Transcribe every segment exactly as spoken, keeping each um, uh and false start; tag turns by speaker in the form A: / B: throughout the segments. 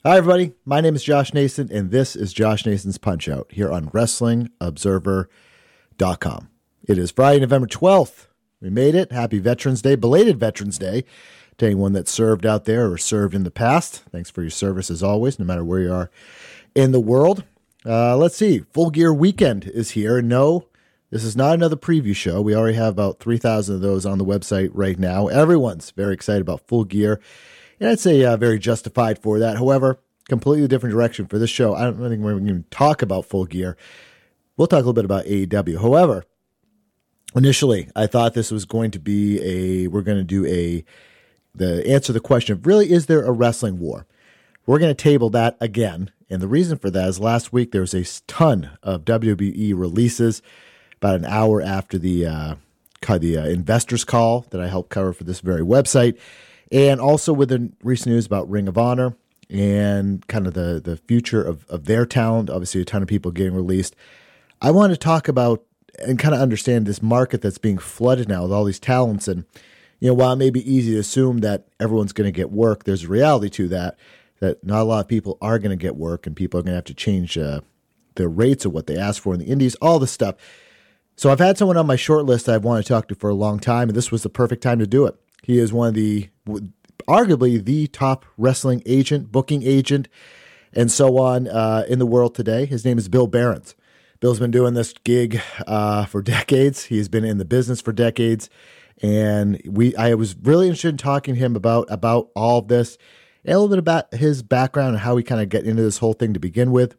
A: Hi, everybody. My name is Josh Nason, and this is Josh Nason's Punch-Out here on Wrestling Observer dot com. It is Friday, November twelfth. We made it. Happy Veterans Day, belated Veterans Day to anyone that served out there or served in the past. Thanks for your service as always, no matter where you are in the world. Uh, let's see. Full Gear Weekend is here. No, this is not another preview show. We already have about three thousand of those on the website right now. Everyone's very excited about Full Gear. And I'd say uh, very justified for that. However, completely different direction for this show. I don't think we're going to talk about Full Gear. We'll talk a little bit about A E W. However, initially, I thought this was going to be a, we're going to do a, the answer the question of really, is there a wrestling war? We're going to table that again. And the reason for that is last week there was a ton of W W E releases about an hour after the, uh, the uh, investors call that I helped cover for this very website. And also with the recent news about Ring of Honor and kind of the, the future of, of their talent, obviously a ton of people getting released. I want to talk about and kind of understand this market that's being flooded now with all these talents. And, you know, while it may be easy to assume that everyone's going to get work, there's a reality to that, that not a lot of people are going to get work and people are going to have to change uh, their rates of what they ask for in the indies, all this stuff. So I've had someone on my short list I've wanted to talk to for a long time, and this was the perfect time to do it. He is one of the, arguably the top wrestling agent, booking agent, and so on uh, in the world today. His name is Bill Behrens. Bill's been doing this gig uh, for decades. He's been in the business for decades, and we. I was really interested in talking to him about about all of this and a little bit about his background and how he kind of got into this whole thing to begin with.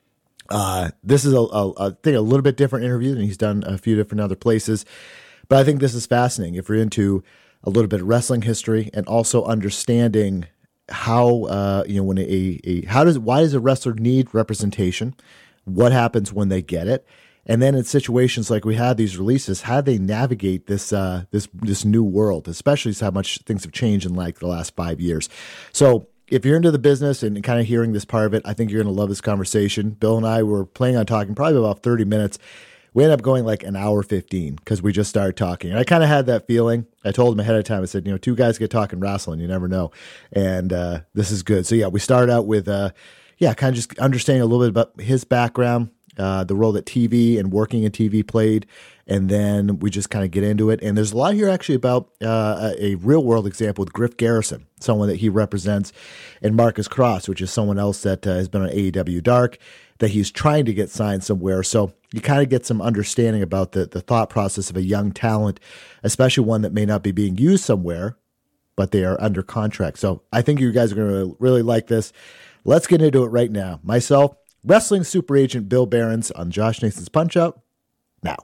A: Uh, this is a, a, I think a little bit different interview than he's done a few different other places, but I think this is fascinating if you're into a little bit of wrestling history and also understanding how, uh, you know, when a, a, how does, why does a wrestler need representation? What happens when they get it? And then in situations like we had these releases, how do they navigate this, uh, this, this new world, especially how much things have changed in like the last five years. So if you're into the business and kind of hearing this part of it, I think you're going to love this conversation. Bill and I were planning on talking probably about thirty minutes. We ended up going like an hour fifteen because we just started talking. And I kind of had that feeling. I told him ahead of time, I said, you know, two guys get talking wrestling, you never know. And uh, this is good. So yeah, we started out with, uh, yeah, kind of just understanding a little bit about his background, uh, the role that T V and working in T V played. And then we just kind of get into it. And there's a lot here actually about uh, a real world example with Griff Garrison, someone that he represents, and Marcus Cross, which is someone else that uh, has been on A E W Dark, that he's trying to get signed somewhere. So you kind of get some understanding about the, the thought process of a young talent, especially one that may not be being used somewhere, but they are under contract. So I think you guys are going to really like this. Let's get into it right now. Myself, wrestling super agent Bill Behrens on Josh Nason's Punch-Out now.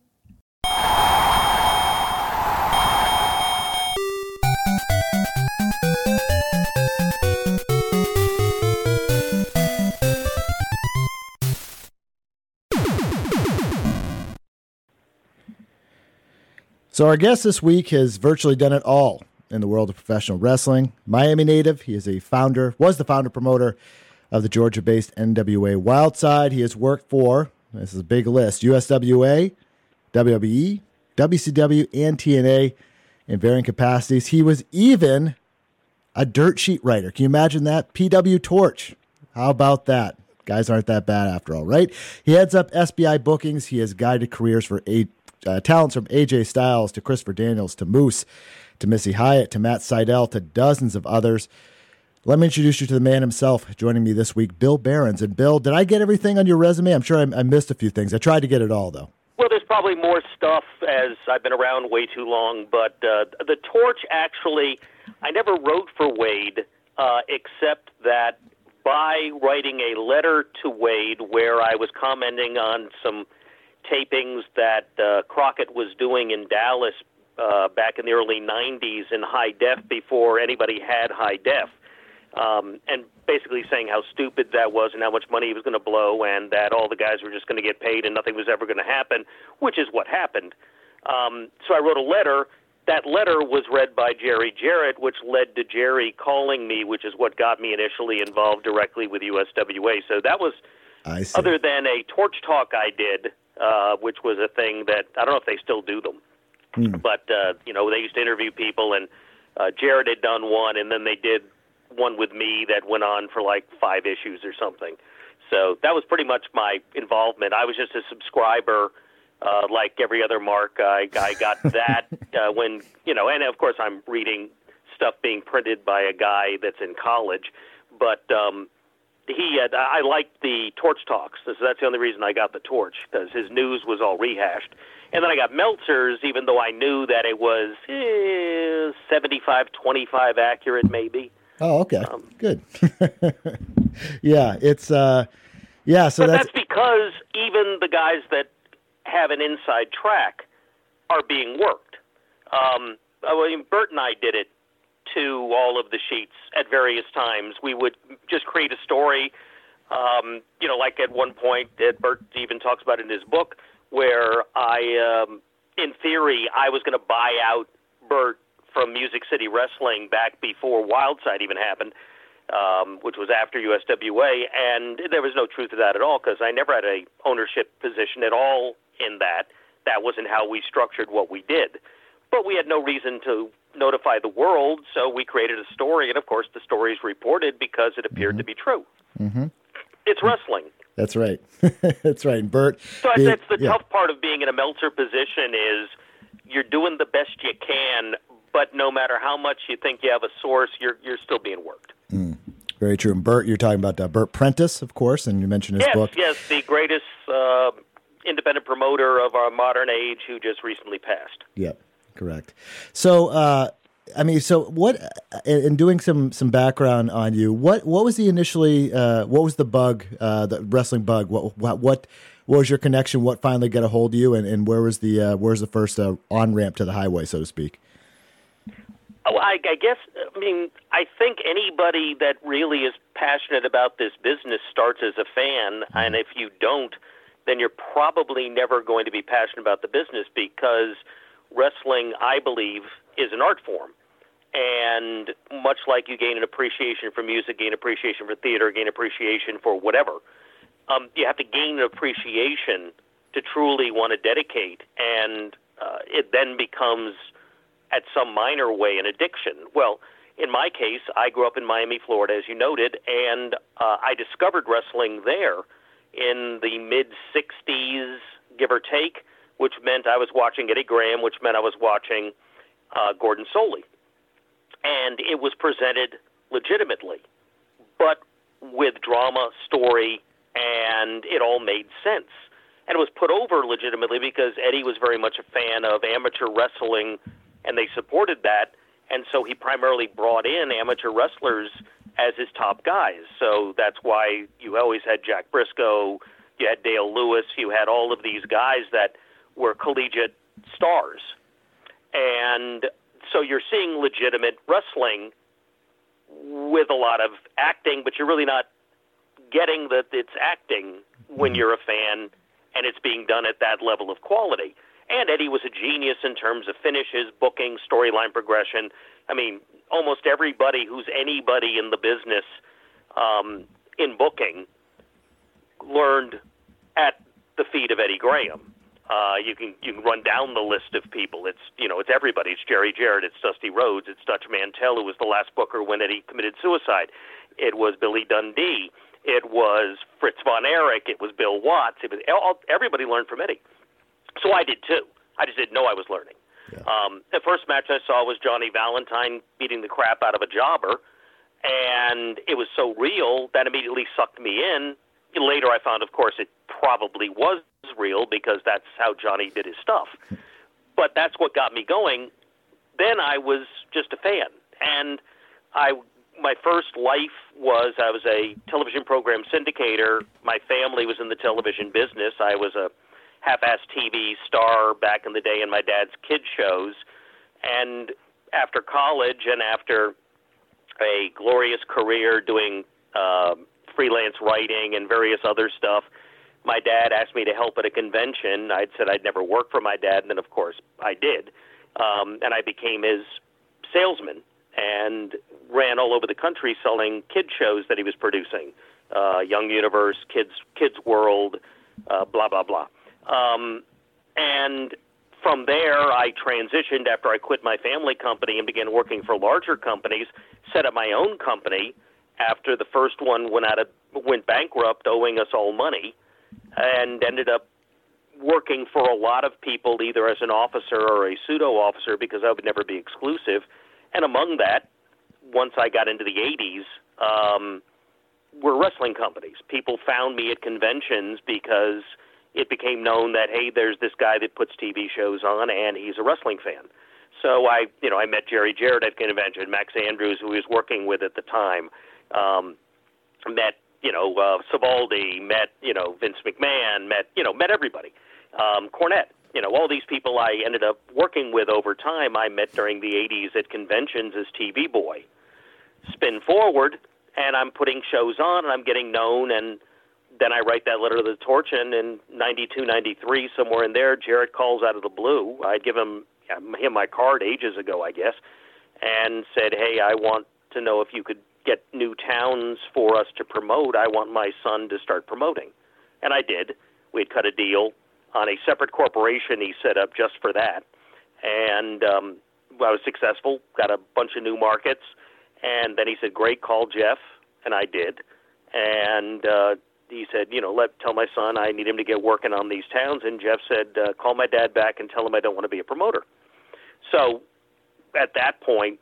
A: So our guest this week has virtually done it all in the world of professional wrestling. Miami native, he is a founder, was the founder promoter of the Georgia-based N W A Wildside. He has worked for, this is a big list, U S W A, W W E, W C W, and T N A in varying capacities. He was even a dirt sheet writer. Can you imagine that? P W Torch. How about that? Guys aren't that bad after all, right? He heads up S B I bookings. He has guided careers for eight Uh, talents from A J Styles to Christopher Daniels to Moose to Missy Hyatt to Matt Sydal to dozens of others. Let me introduce you to the man himself. Joining me this week, Bill Behrens. And Bill, did I get everything on your resume? I'm sure I, I missed a few things. I tried to get it all, though.
B: Well, there's probably more stuff as I've been around way too long, but uh, the Torch actually, I never wrote for Wade, uh, except that by writing a letter to Wade where I was commenting on some tapings that uh, Crockett was doing in Dallas uh, back in the early nineties in high def before anybody had high def, um, and basically saying how stupid that was and how much money he was going to blow and that all the guys were just going to get paid and nothing was ever going to happen, which is what happened. Um, so I wrote a letter. That letter was read by Jerry Jarrett, which led to Jerry calling me, which is what got me initially involved directly with U S W A. So that was, other than a Torch Talk I did, Uh, which was a thing that, I don't know if they still do them, mm. but, uh, you know, they used to interview people, and uh, Jared had done one, and then they did one with me that went on for like five issues or something. So that was pretty much my involvement. I was just a subscriber, uh, like every other Mark. I, I got that uh, when, you know, and of course I'm reading stuff being printed by a guy that's in college. But um, he had, I liked the Torch Talks. So that's the only reason I got the Torch, because his news was all rehashed. And then I got Meltzer's, even though I knew that it was eh, seventy-five twenty-five accurate, maybe.
A: Oh, okay. Um, Good. yeah, it's, uh, yeah, so
B: but
A: that's...
B: that's because even the guys that have an inside track are being worked. Um, I mean, Bert and I did it to all of the sheets at various times. We would just create a story, um, you know, like at one point that Bert even talks about in his book, where I, um, in theory, I was going to buy out Bert from Music City Wrestling back before Wildside even happened, um, which was after U S W A, and there was no truth to that at all, because I never had a ownership position at all in that. That wasn't how we structured what we did. But we had no reason to notify the world, so we created a story, and of course the story is reported because it appeared mm-hmm. to be true.
A: Mm-hmm.
B: It's wrestling.
A: That's right. That's right. And Bert,
B: so
A: the,
B: that's the
A: yeah.
B: tough part of being in a Meltzer position is you're doing the best you can, but no matter how much you think you have a source, you're you're still being worked.
A: Mm. Very true. And Bert, you're talking about uh, Bert Prentice, of course, and you mentioned his
B: yes,
A: book.
B: Yes, the greatest uh, independent promoter of our modern age who just recently passed.
A: Yep, correct. So, uh, I mean, so what? In doing some some background on you, what what was the initially? Uh, what was the bug? Uh, the wrestling bug. What what what? What was your connection? What finally got a hold of you, and, and where was the uh, where's the first uh, on ramp to the highway, so to speak?
B: Oh, I, I guess, I mean, I think anybody that really is passionate about this business starts as a fan, mm-hmm. and if you don't, then you're probably never going to be passionate about the business, because wrestling, I believe, is an art form. And much like you gain an appreciation for music, gain appreciation for theater, gain appreciation for whatever, um, you have to gain an appreciation to truly want to dedicate, and uh, it then becomes, at some minor way, an addiction. Well, in my case, I grew up in Miami, Florida, as you noted, and uh, I discovered wrestling there in the mid-sixties, give or take, which meant I was watching Eddie Graham, which meant I was watching uh, Gordon Solie. And it was presented legitimately, but with drama, story, and it all made sense. And it was put over legitimately because Eddie was very much a fan of amateur wrestling, and they supported that, and so he primarily brought in amateur wrestlers as his top guys. So that's why you always had Jack Briscoe, you had Dale Lewis, you had all of these guys that were collegiate stars. And so you're seeing legitimate wrestling with a lot of acting, but you're really not getting that it's acting when you're a fan and it's being done at that level of quality. And Eddie was a genius in terms of finishes, booking, storyline progression. I mean, almost everybody who's anybody in the business um, in booking learned at the feet of Eddie Graham. Uh, you can you can run down the list of people. It's you know it's everybody. It's Jerry Jarrett. It's Dusty Rhodes. It's Dutch Mantell, who was the last booker when Eddie committed suicide. It was Billy Dundee. It was Fritz von Erich. It was Bill Watts. It was all, everybody learned from Eddie. So I did too. I just didn't know I was learning. Yeah. Um, the first match I saw was Johnny Valentine beating the crap out of a jobber, and it was so real that immediately sucked me in. Later I found, of course, it probably was real because that's how Johnny did his stuff. But that's what got me going. Then I was just a fan. And I, my first life was I was a television program syndicator. My family was in the television business. I was a half-ass T V star back in the day in my dad's kid shows. And after college and after a glorious career doing uh, freelance writing and various other stuff, my dad asked me to help at a convention. I'd said I'd never worked for my dad, and then, of course, I did. Um, and I became his salesman and ran all over the country selling kid shows that he was producing, uh, Young Universe, Kids Kids World, uh, blah, blah, blah. Um, and from there, I transitioned after I quit my family company and began working for larger companies, set up my own company after the first one went out of went bankrupt, owing us all money, and ended up working for a lot of people, either as an officer or a pseudo officer, because I would never be exclusive. And among that, once I got into the eighties, um, were wrestling companies. People found me at conventions because it became known that, hey, there's this guy that puts T V shows on, and he's a wrestling fan. So I, you know, I met Jerry Jarrett at convention, Max Andrews, who he was working with at the time, um, met, you know, uh, Savaldi, met, you know, Vince McMahon, met, you know, met everybody. Um, Cornette, you know, all these people I ended up working with over time, I met during the eighties at conventions as T V boy. Spin forward, and I'm putting shows on, and I'm getting known, and then I write that letter to the Torch, and in ninety-two, ninety-three, somewhere in there, Jarrett calls out of the blue. I'd give him, him my card ages ago, I guess, and said, hey, I want to know if you could get new towns for us to promote. I want my son to start promoting. And I did. We'd cut a deal on a separate corporation he set up just for that. And um, I was successful, got a bunch of new markets. And then he said, great, call Jeff. And I did. And uh, he said, you know, let tell my son I need him to get working on these towns. And Jeff said, uh, call my dad back and tell him I don't want to be a promoter. So at that point,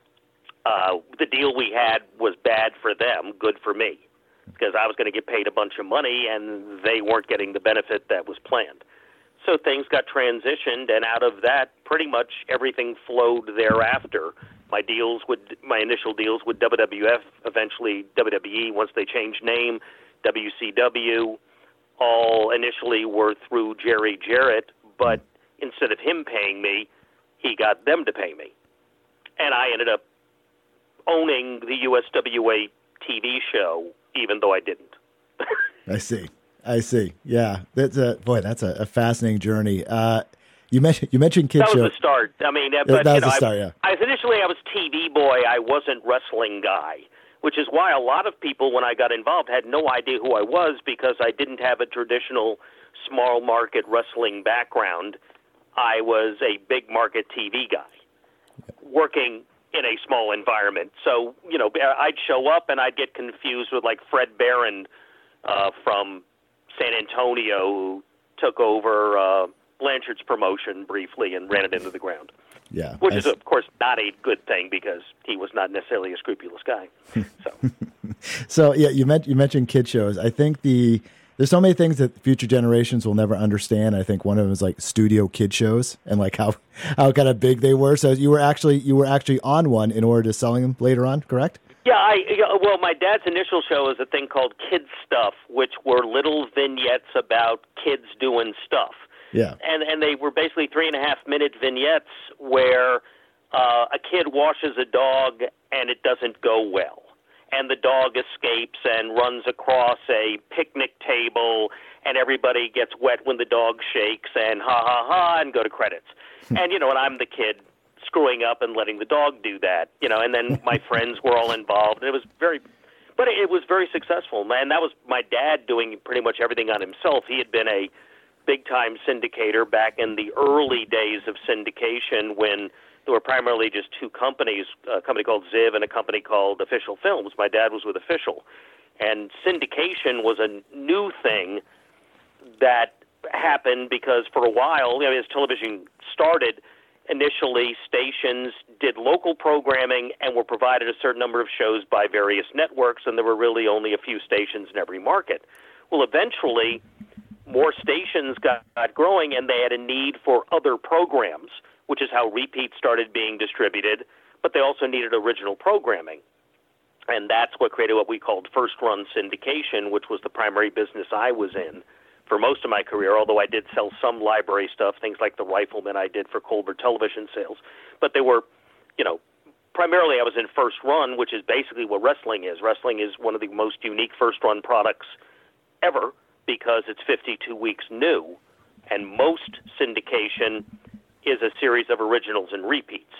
B: uh, the deal we had was bad for them, good for me, because I was going to get paid a bunch of money and they weren't getting the benefit that was planned. So things got transitioned, and out of that, pretty much everything flowed thereafter. My deals would, my initial deals with W W F, eventually W W E, once they changed name, W C W, all initially were through Jerry Jarrett, but instead of him paying me, he got them to pay me. And I ended up owning the U S W A T V show, even though I didn't.
A: I see. I see. Yeah. That's a, boy, that's a, a fascinating journey. Uh, you mentioned, you mentioned kid
B: show. That
A: show.
B: was the start. I mean, but,
A: that was
B: you know,
A: the start,
B: I,
A: yeah.
B: I was initially, I was T V boy. I wasn't wrestling guy, which is why a lot of people, when I got involved, had no idea who I was, because I didn't have a traditional small market wrestling background. I was a big market T V guy working in a small environment. So, you know, I'd show up and I'd get confused with like Fred Barron uh, from San Antonio, who took over uh, Blanchard's promotion briefly and ran it into the ground.
A: Yeah.
B: Which
A: I
B: is, of course, not a good thing, because he was not necessarily a scrupulous guy. So,
A: so yeah, you, met, you mentioned kid shows. I think the there's so many things that future generations will never understand. I think one of them is like studio kid shows and like how, how kind of big they were. So you were actually you were actually on one in order to selling them later on, correct?
B: Yeah, I well, my dad's initial show was a thing called Kids Stuff, which were little vignettes about kids doing stuff.
A: Yeah,
B: and and they were basically three and a half minute vignettes where uh, a kid washes a dog and it doesn't go well, and the dog escapes and runs across a picnic table, and everybody gets wet when the dog shakes, and ha ha ha, and go to credits. And you know, and I'm the kid screwing up and letting the dog do that, you know, and then my friends were all involved. And it was very, but it was very successful, man. That was my dad doing pretty much everything on himself. He had been a big-time syndicator back in the early days of syndication, when there were primarily just two companies, a company called Ziv and a company called Official Films. My dad was with Official. And syndication was a new thing that happened because for a while, you know, as television started, initially, stations did local programming and were provided a certain number of shows by various networks, and there were really only a few stations in every market. Well, eventually, more stations got, got growing, and they had a need for other programs, which is how repeats started being distributed, but they also needed original programming. And that's what created what we called first-run syndication, which was the primary business I was in for most of my career, although I did sell some library stuff, things like The Rifleman I did for Colbert Television sales. But they were, you know, primarily I was in first run, which is basically what wrestling is. Wrestling is one of the most unique first-run products ever because it's fifty-two weeks new, and most syndication is a series of originals and repeats.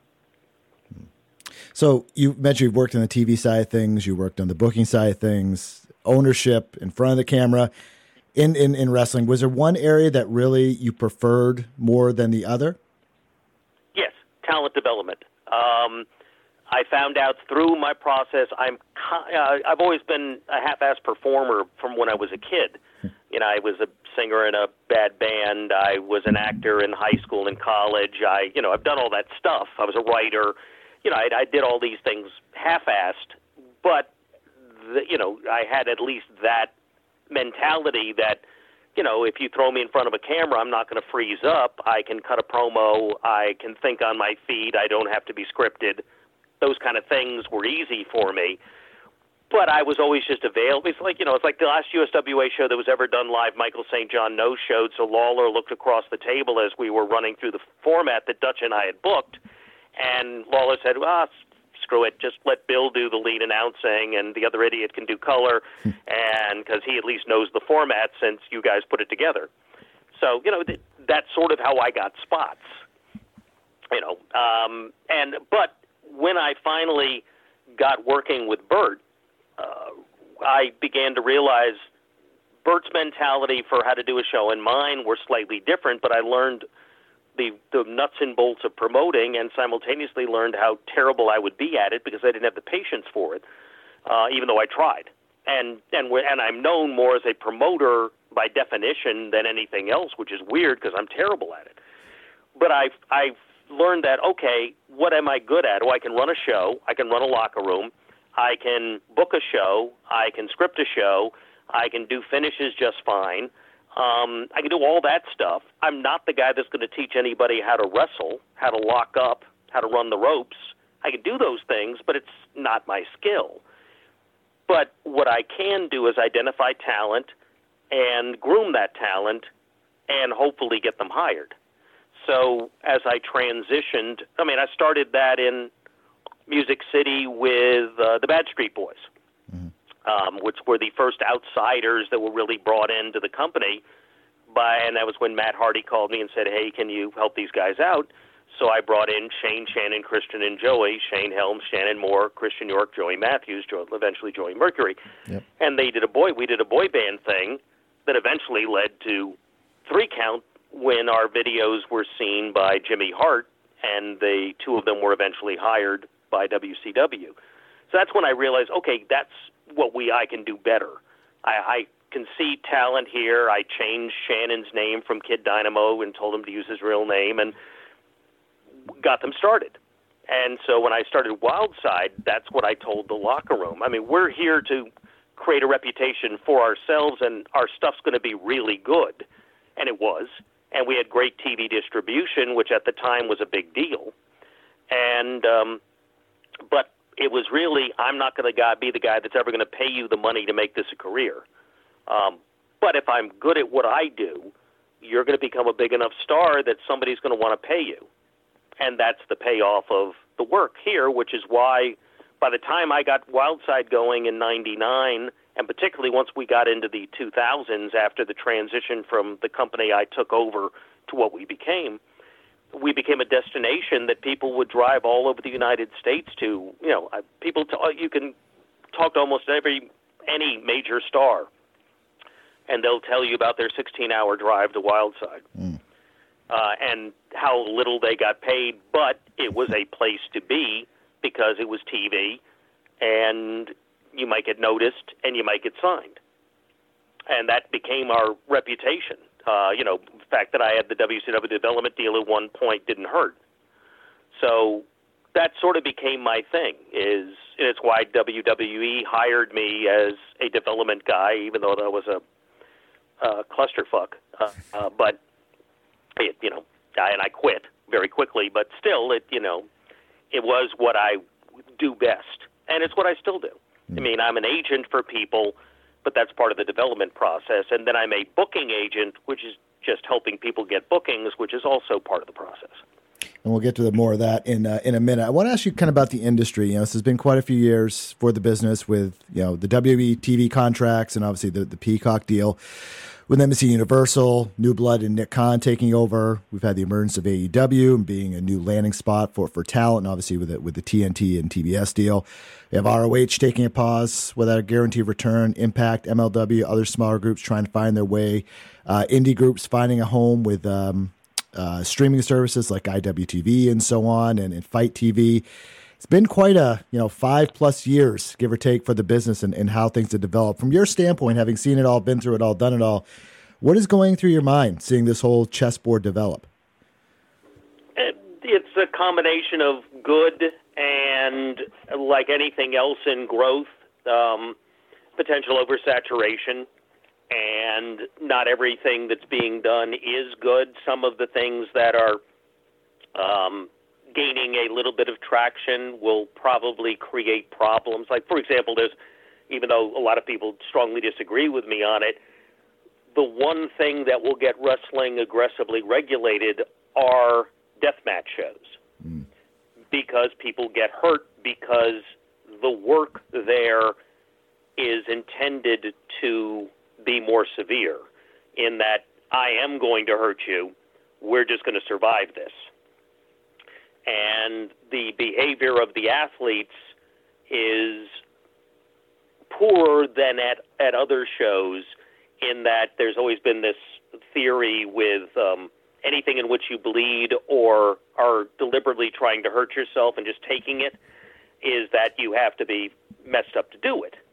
A: So you mentioned you've worked on the T V side of things, you worked on the booking side of things, ownership in front of the camera. In, in, in wrestling, was there one area that really you preferred more than the other?
B: Yes, talent development. Um, I found out through my process, I'm uh, I've always been a half-ass performer from when I was a kid. You know, I was a singer in a bad band. I was an actor in high school and college. I, you know, I've done all that stuff. I was a writer. You know, I, I did all these things half-assed, but, the, you know, I had at least that mentality that, you know, if you throw me in front of a camera, I'm not going to freeze up. I can cut a promo. I can think on my feet. I don't have to be scripted. Those kind of things were easy for me. But I was always just available. It's like, you know, it's like the last U S W A show that was ever done live, Michael Saint John no-showed, so Lawler looked across the table as we were running through the format that Dutch and I had booked, and Lawler said, well, screw it, just let Bill do the lead announcing, and the other idiot can do color, and because he at least knows the format since you guys put it together. So, you know, th- that's sort of how I got spots, you know. Um, and But when I finally got working with Bert, Uh, I began to realize Bert's mentality for how to do a show and mine were slightly different, but I learned the, the nuts and bolts of promoting and simultaneously learned how terrible I would be at it because I didn't have the patience for it, uh, even though I tried. And and we're, and I'm known more as a promoter by definition than anything else, which is weird because I'm terrible at it. But I've, I've learned that, okay, what am I good at? Oh, I can run a show. I can run a locker room. I can book a show, I can script a show, I can do finishes just fine, um, I can do all that stuff. I'm not the guy that's going to teach anybody how to wrestle, how to lock up, how to run the ropes. I can do those things, but it's not my skill. But what I can do is identify talent and groom that talent and hopefully get them hired. So as I transitioned, I mean, I started that in Music City with uh, the Bad Street Boys, mm-hmm. um, which were the first outsiders that were really brought into the company. By, and that was when Matt Hardy called me and said, hey, can you help these guys out? So I brought in Shane, Shannon, Christian, and Joey, Shane Helms, Shannon Moore, Christian York, Joey Matthews, Joe, eventually Joey Mercury. Yep. And they did a boy, we did a boy band thing that eventually led to Three Count when our videos were seen by Jimmy Hart, and the two of them were eventually hired by W C W. So that's when I realized, okay, that's what we I can do better. I, I can see talent here. I changed Shannon's name from Kid Dynamo and told him to use his real name and got them started. And so when I started Wildside, that's what I told the locker room. I mean, we're here to create a reputation for ourselves, and our stuff's going to be really good. And it was. And we had great T V distribution, which at the time was a big deal. And um, but it was really, I'm not going to be the guy that's ever going to pay you the money to make this a career. Um, but if I'm good at what I do, you're going to become a big enough star that somebody's going to want to pay you. And that's the payoff of the work here, which is why by the time I got Wildside going in ninety-nine, and particularly once we got into the two thousands after the transition from the company I took over to what we became, we became a destination that people would drive all over the United States to. You know, people, t- you can talk to almost every any major star, and they'll tell you about their sixteen-hour drive to Wildside. Mm. Uh, and how little they got paid, but it was a place to be because it was T V, and you might get noticed, and you might get signed. And that became our reputation. Uh, you know, the fact that I had the W C W development deal at one point didn't hurt. So that sort of became my thing, is and it's why W W E hired me as a development guy, even though that was a, a clusterfuck. Uh, uh, but It, you know, and I quit very quickly, but still, it, you know, it was what I do best, and it's what I still do. Mm. I mean, I'm an agent for people, but that's part of the development process, and then I'm a booking agent, which is just helping people get bookings, which is also part of the process.
A: And we'll get to the more of that in uh, in a minute. I want to ask you kind of about the industry. You know, this has been quite a few years for the business with, you know, the W W E T V contracts and obviously the, the Peacock deal. With N B C Universal, New Blood and Nick Khan taking over, we've had the emergence of A E W and being a new landing spot for, for talent, and obviously with it, with the T N T and T B S deal. We have R O H taking a pause without a guaranteed return, Impact, M L W, other smaller groups trying to find their way, uh, indie groups finding a home with um, uh, streaming services like I W T V and so on, and, and Fight T V. It's been quite a, you know, five plus years, give or take, for the business and, and how things have developed. From your standpoint, having seen it all, been through it all, done it all, what is going through your mind seeing this whole chessboard develop?
B: It's a combination of good and, like anything else in growth, um, potential oversaturation, and not everything that's being done is good. Some of the things that are um, gaining a little bit of traction will probably create problems. Like, for example, there's, even though a lot of people strongly disagree with me on it, the one thing that will get wrestling aggressively regulated are deathmatch shows, mm. because people get hurt, because the work there is intended to be more severe, in that I am going to hurt you, we're just going to survive this. And the behavior of the athletes is poorer than at, at other shows, in that there's always been this theory with um, anything in which you bleed or are deliberately trying to hurt yourself and just taking it, is that you have to be messed up to do it.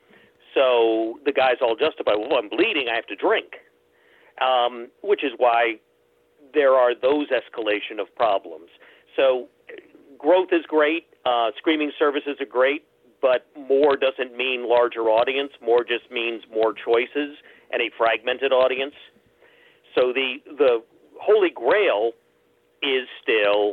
B: So the guys all justify, well, I'm bleeding, I have to drink, um, which is why there are those escalation of problems. So growth is great, uh, streaming services are great, but more doesn't mean larger audience. More just means more choices and a fragmented audience. So the the holy grail is still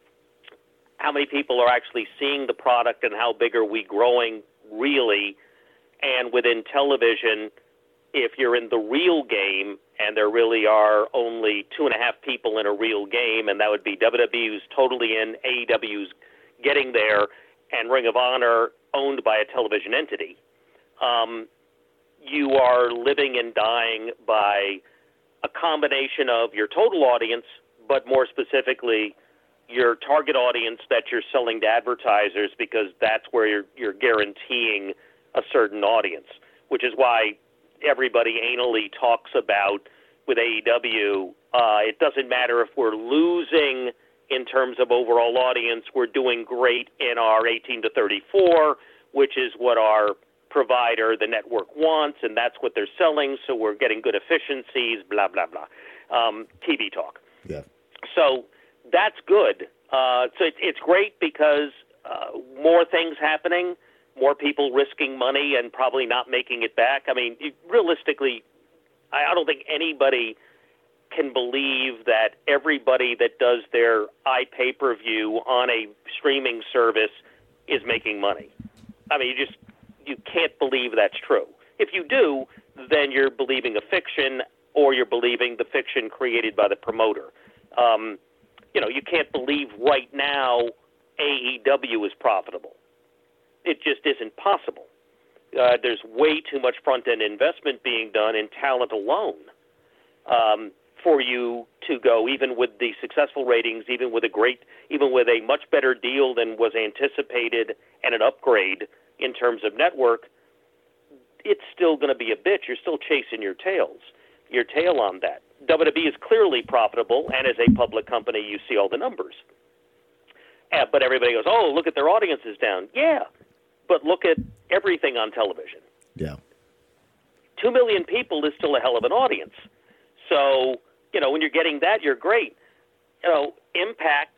B: how many people are actually seeing the product and how big are we growing really. And within television, if you're in the real game, and there really are only two and a half people in a real game, and that would be W W E, who's totally in, A E W's getting there, and Ring of Honor owned by a television entity, um, you are living and dying by a combination of your total audience, but more specifically, your target audience that you're selling to advertisers, because that's where you're, you're guaranteeing a certain audience, which is why everybody anally talks about with A E W, uh, it doesn't matter if we're losing in terms of overall audience, we're doing great in our eighteen to thirty-four, which is what our provider, the network, wants, and that's what they're selling, so we're getting good efficiencies, blah, blah, blah. Um, T V talk.
A: Yeah.
B: So that's good. Uh, so it, it's great because uh, more things happening, more people risking money and probably not making it back. I mean, realistically, I, I don't think anybody can believe that everybody that does their iPay-per-view on a streaming service is making money. I mean, you just you can't believe that's true. If you do, then you're believing a fiction, or you're believing the fiction created by the promoter. Um, you know, you can't believe right now A E W is profitable. It just isn't possible. Uh, there's way too much front-end investment being done in talent alone um, for you to go, even with the successful ratings, even with a great, even with a much better deal than was anticipated and an upgrade in terms of network. It's still going to be a bitch. You're still chasing your tails, your tail on that. W W E is clearly profitable, and as a public company, you see all the numbers. Uh, but everybody goes, "Oh, look at their audience is down." Yeah. But look at everything on television.
A: Yeah.
B: Two million people is still a hell of an audience. So, you know, when you're getting that, you're great. You know, Impact,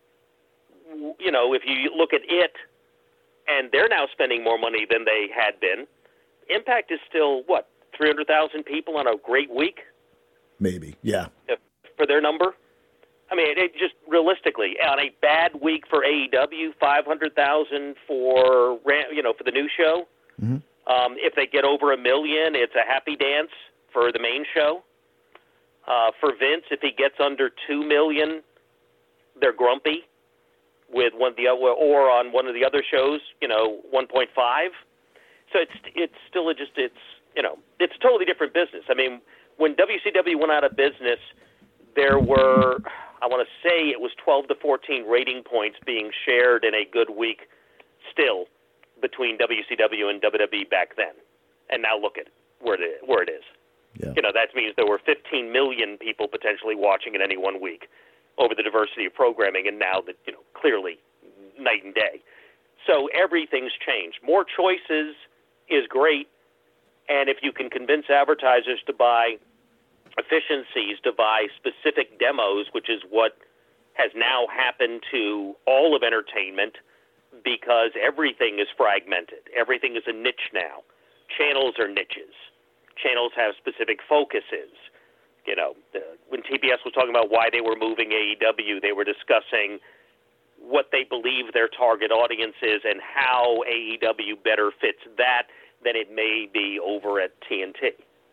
B: you know, if you look at it, and they're now spending more money than they had been, Impact is still, what, three hundred thousand people on a great week?
A: Maybe, yeah.
B: For their number? I mean, it just realistically, on a bad week for A E W, five hundred thousand for, you know, for the new show. Mm-hmm. Um, if they get over a million, it's a happy dance for the main show. Uh, for Vince, if he gets under two million, they're grumpy with one of the or on one of the other shows, you know, one point five. So it's it's still a just it's you know it's a totally different business. I mean, when W C W went out of business, there were, I want to say it was twelve to fourteen rating points being shared in a good week still between W C W and W W E back then. And now look at where it is. Where it is.
A: Yeah.
B: You know, that means there were fifteen million people potentially watching in any one week over the diversity of programming, and now that, you know, clearly night and day. So everything's changed. More choices is great, and if you can convince advertisers to buy efficiencies, to buy specific demos, which is what has now happened to all of entertainment because everything is fragmented. Everything is a niche now. Channels are niches. Channels have specific focuses. You know, when T B S was talking about why they were moving A E W, they were discussing what they believe their target audience is and how A E W better fits that than it may be over at T N T.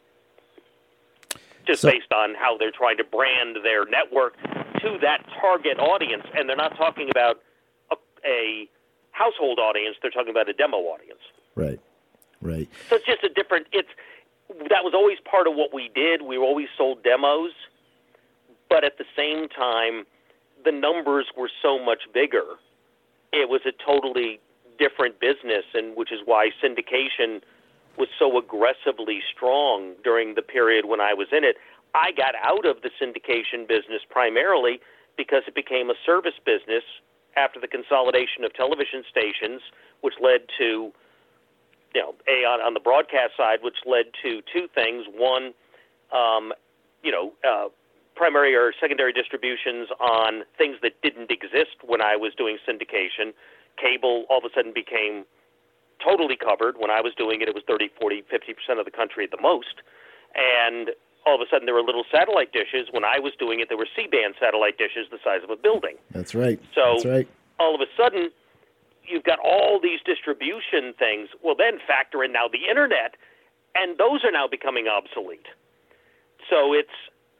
B: Just so, based on how they're trying to brand their network to that target audience. And they're not talking about a, a household audience. They're talking about a demo audience.
A: Right, right.
B: So it's just a different, it's, that was always part of what we did. We always sold demos. But at the same time, the numbers were so much bigger. It was a totally different business, and which is why syndication was so aggressively strong during the period when I was in it. I got out of the syndication business primarily because it became a service business after the consolidation of television stations, which led to, you know, a on, on the broadcast side, which led to two things. One, um, you know, uh, primary or secondary distributions on things that didn't exist when I was doing syndication. Cable all of a sudden became totally covered. When I was doing it, it was thirty, forty, fifty percent of the country at the most. And all of a sudden there were little satellite dishes. When I was doing it, there were C-band satellite dishes the size of a building.
A: That's right.
B: So
A: That's right.
B: all of a sudden, you've got all these distribution things. Well, then factor in now the Internet, and those are now becoming obsolete. So it's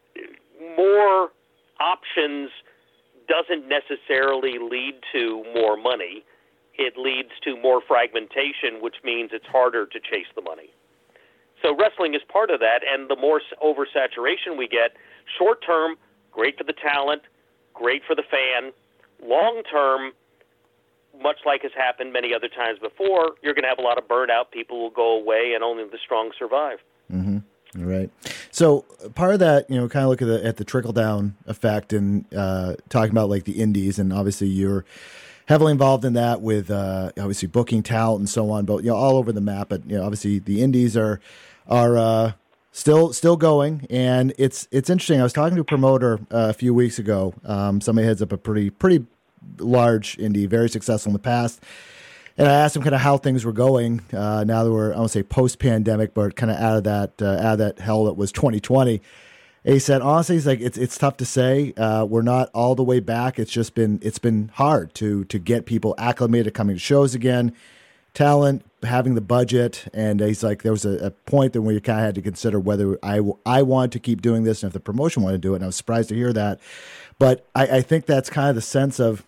B: more options doesn't necessarily lead to more money. It leads to more fragmentation, which means it's harder to chase the money. So wrestling is part of that, and the more oversaturation we get, short term, great for the talent, great for the fan. Long term, much like has happened many other times before, you're going to have a lot of burnout. People will go away, and only the strong survive.
A: Mm-hmm. All right. So part of that, you know, kind of look at the at the trickle down effect, and uh, talking about like the indies, and obviously you're heavily involved in that with uh, obviously booking talent and so on, but you know, all over the map. But you know, obviously the indies are are uh, still still going, and it's it's interesting. I was talking to a promoter uh, a few weeks ago. Um, somebody heads up a pretty pretty large indie, very successful in the past. And I asked him kind of how things were going uh, now that we're, I won't say post-pandemic, but kind of out of that uh, out of that hell that was twenty twenty. And he said, honestly, he's like, it's it's tough to say. Uh, we're not all the way back. It's just been it's been hard to to get people acclimated coming to shows again, talent, having the budget. And he's like, there was a, a point that where you kind of had to consider whether I I wanted to keep doing this and if the promotion wanted to do it. And I was surprised to hear that. But I, I think that's kind of the sense of.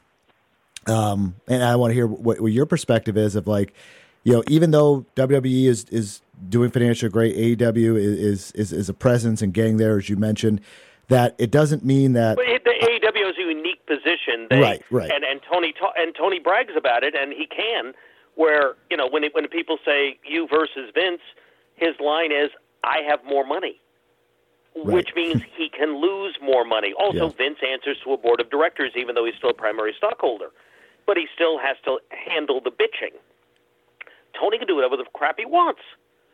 A: Um, and I want to hear what, what your perspective is of like, you know, even though W W E is, is doing financially great, A E W is, is, is a presence and getting there, as you mentioned, that it doesn't mean that
B: but it, the A E W is a unique position. They,
A: right, right.
B: And, and Tony, and Tony brags about it, and he can, where, you know, when it, when people say you versus Vince, his line is, I have more money. Right. Which means he can lose more money. Also, yeah. Vince answers to a board of directors, even though he's still a primary stockholder. But he still has to handle the bitching. Tony can do whatever the crap he wants.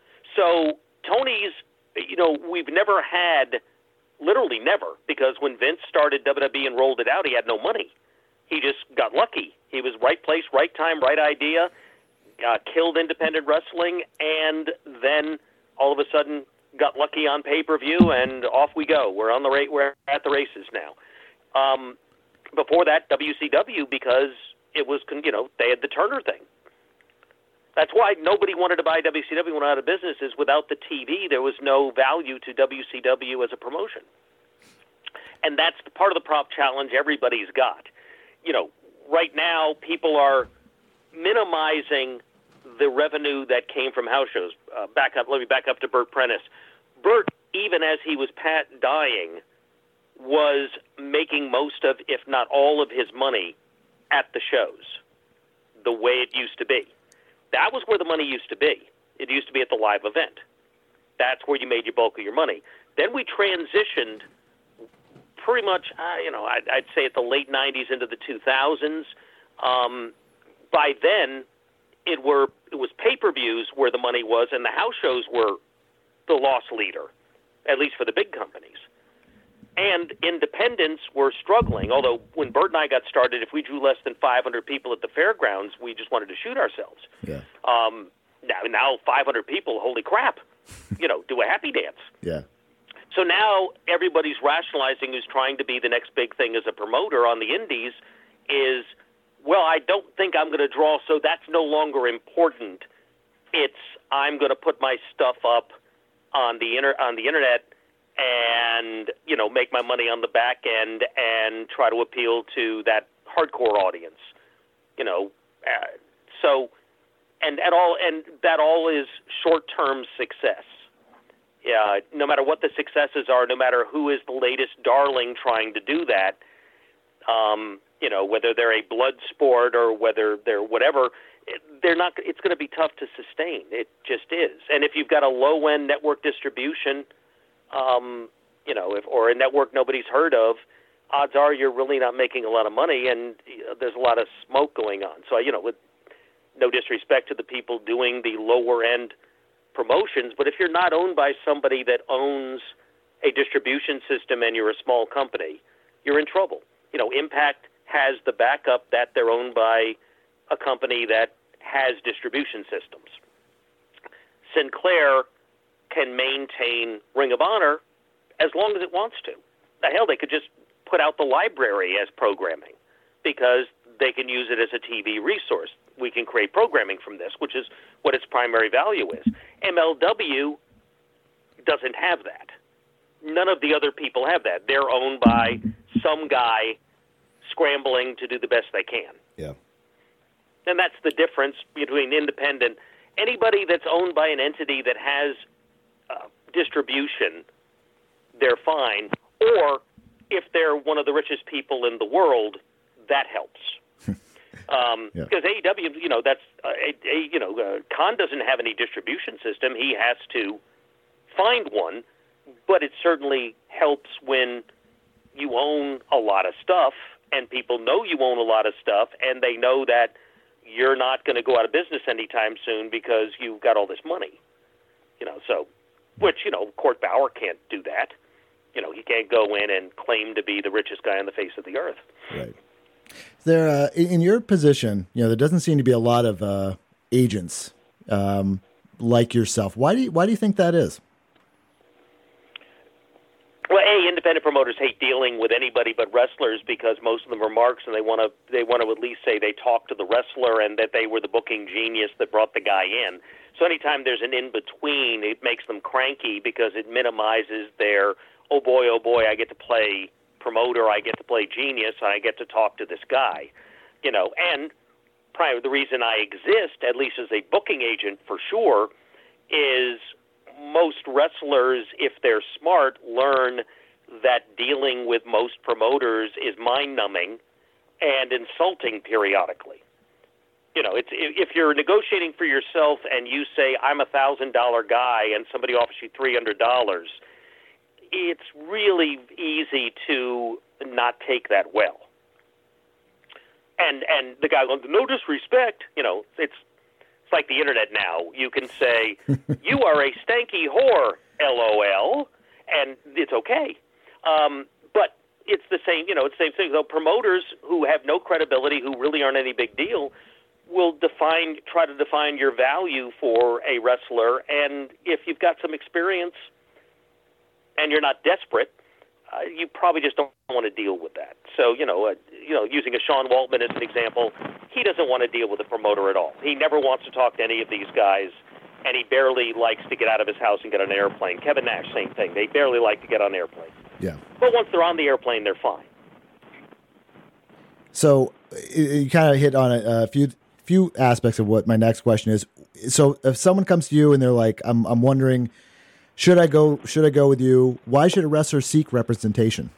B: So Tony's, you know, we've never had, literally never, because when Vince started W W E and rolled it out, he had no money. He just got lucky. He was right place, right time, right idea, uh, killed independent wrestling, and then all of a sudden got lucky on pay-per-view, and off we go. We're on the ra- we're at the races now. Um, before that, W C W, because it was, you know, they had the Turner thing. That's why nobody wanted to buy W C W when out of business, is without the T V, there was no value to W C W as a promotion. And that's the part of the prop challenge everybody's got. You know, right now, people are minimizing the revenue that came from house shows. Uh, back up, let me back up to Burt Prentice. Burt, even as he was pat dying, was making most of, if not all of his money at the shows, the way it used to be. That was where the money used to be. It used to be at the live event. That's where you made your bulk of your money. Then we transitioned pretty much, uh, you know, I'd, I'd say at the late nineties into the two thousands, um, by then, it were it was pay-per-views where the money was, and the house shows were the loss leader, at least for the big companies. And independents were struggling, although when Bert and I got started, if we drew less than five hundred people at the fairgrounds, we just wanted to shoot ourselves.
A: Yeah.
B: Um, now, now five hundred people, holy crap, you know, do a happy dance.
A: Yeah.
B: So now everybody's rationalizing who's trying to be the next big thing as a promoter on the indies is, well, I don't think I'm going to draw, so that's no longer important. It's I'm going to put my stuff up on the inter- on the internet and, you know, make my money on the back end and try to appeal to that hardcore audience. You know, uh, so and at all and that all is short-term success. Uh, no matter what the successes are, no matter who is the latest darling trying to do that, um, you know, whether they're a blood sport or whether they're whatever, they're not. It's going to be tough to sustain. It just is. And if you've got a low-end network distribution, um, you know, if or a network nobody's heard of, odds are you're really not making a lot of money, and uh, there's a lot of smoke going on. So, you know, with no disrespect to the people doing the lower-end promotions, but if you're not owned by somebody that owns a distribution system and you're a small company, you're in trouble. You know, Impact has the backup that they're owned by a company that has distribution systems. Sinclair can maintain Ring of Honor as long as it wants to. The hell, they could just put out the library as programming because they can use it as a T V resource. We can create programming from this, which is what its primary value is. M L W doesn't have that. None of the other people have that. They're owned by some guy scrambling to do the best they can.
A: Yeah.
B: And that's the difference between independent. Anybody that's owned by an entity that has uh, distribution, they're fine. Or if they're one of the richest people in the world, that helps. Um,
A: yeah.
B: Because A E W, you know, that's uh, a, a, you know, uh, Khan doesn't have any distribution system. He has to find one, but it certainly helps when you own a lot of stuff and people know you own a lot of stuff and they know that you're not going to go out of business anytime soon because you've got all this money. You know, so, which, you know, Court Bauer can't do that. You know, he can't go in and claim to be the richest guy on the face of the earth.
A: Right. There, uh, in your position, you know, there doesn't seem to be a lot of uh, agents um, like yourself. Why do you, why do you think that is?
B: Well, A, independent promoters hate dealing with anybody but wrestlers because most of them are marks, and they want to they want to at least say they talked to the wrestler and that they were the booking genius that brought the guy in. So anytime there's an in-between, it makes them cranky because it minimizes their, oh boy, oh boy, I get to play promoter, I get to play genius, and I get to talk to this guy. You know, and probably the reason I exist, at least as a booking agent for sure, is most wrestlers, if they're smart, learn that dealing with most promoters is mind-numbing and insulting periodically. You know, it's if you're negotiating for yourself and you say, I'm a one thousand dollars guy, and somebody offers you three hundred dollars, it's really easy to not take that well. And and the guy goes, no disrespect, you know, it's it's like the internet now. You can say, you are a stanky whore, LOL, and it's okay. Um, but it's the same, you know, it's the same thing. Though promoters who have no credibility, who really aren't any big deal, will define, try to define your value for a wrestler. And if you've got some experience and you're not desperate, uh, you probably just don't want to deal with that. So, you know, uh, you know, using a Sean Waltman as an example, he doesn't want to deal with a promoter at all. He never wants to talk to any of these guys, and he barely likes to get out of his house and get on an airplane. Kevin Nash, same thing. They barely like to get on an airplane.
A: Yeah.
B: But once they're on the airplane, they're fine.
A: So you kind of hit on a, a few few aspects of what my next question is. So if someone comes to you and they're like, I'm I'm wondering, should I go should I go with you? Why should a wrestler seek representation?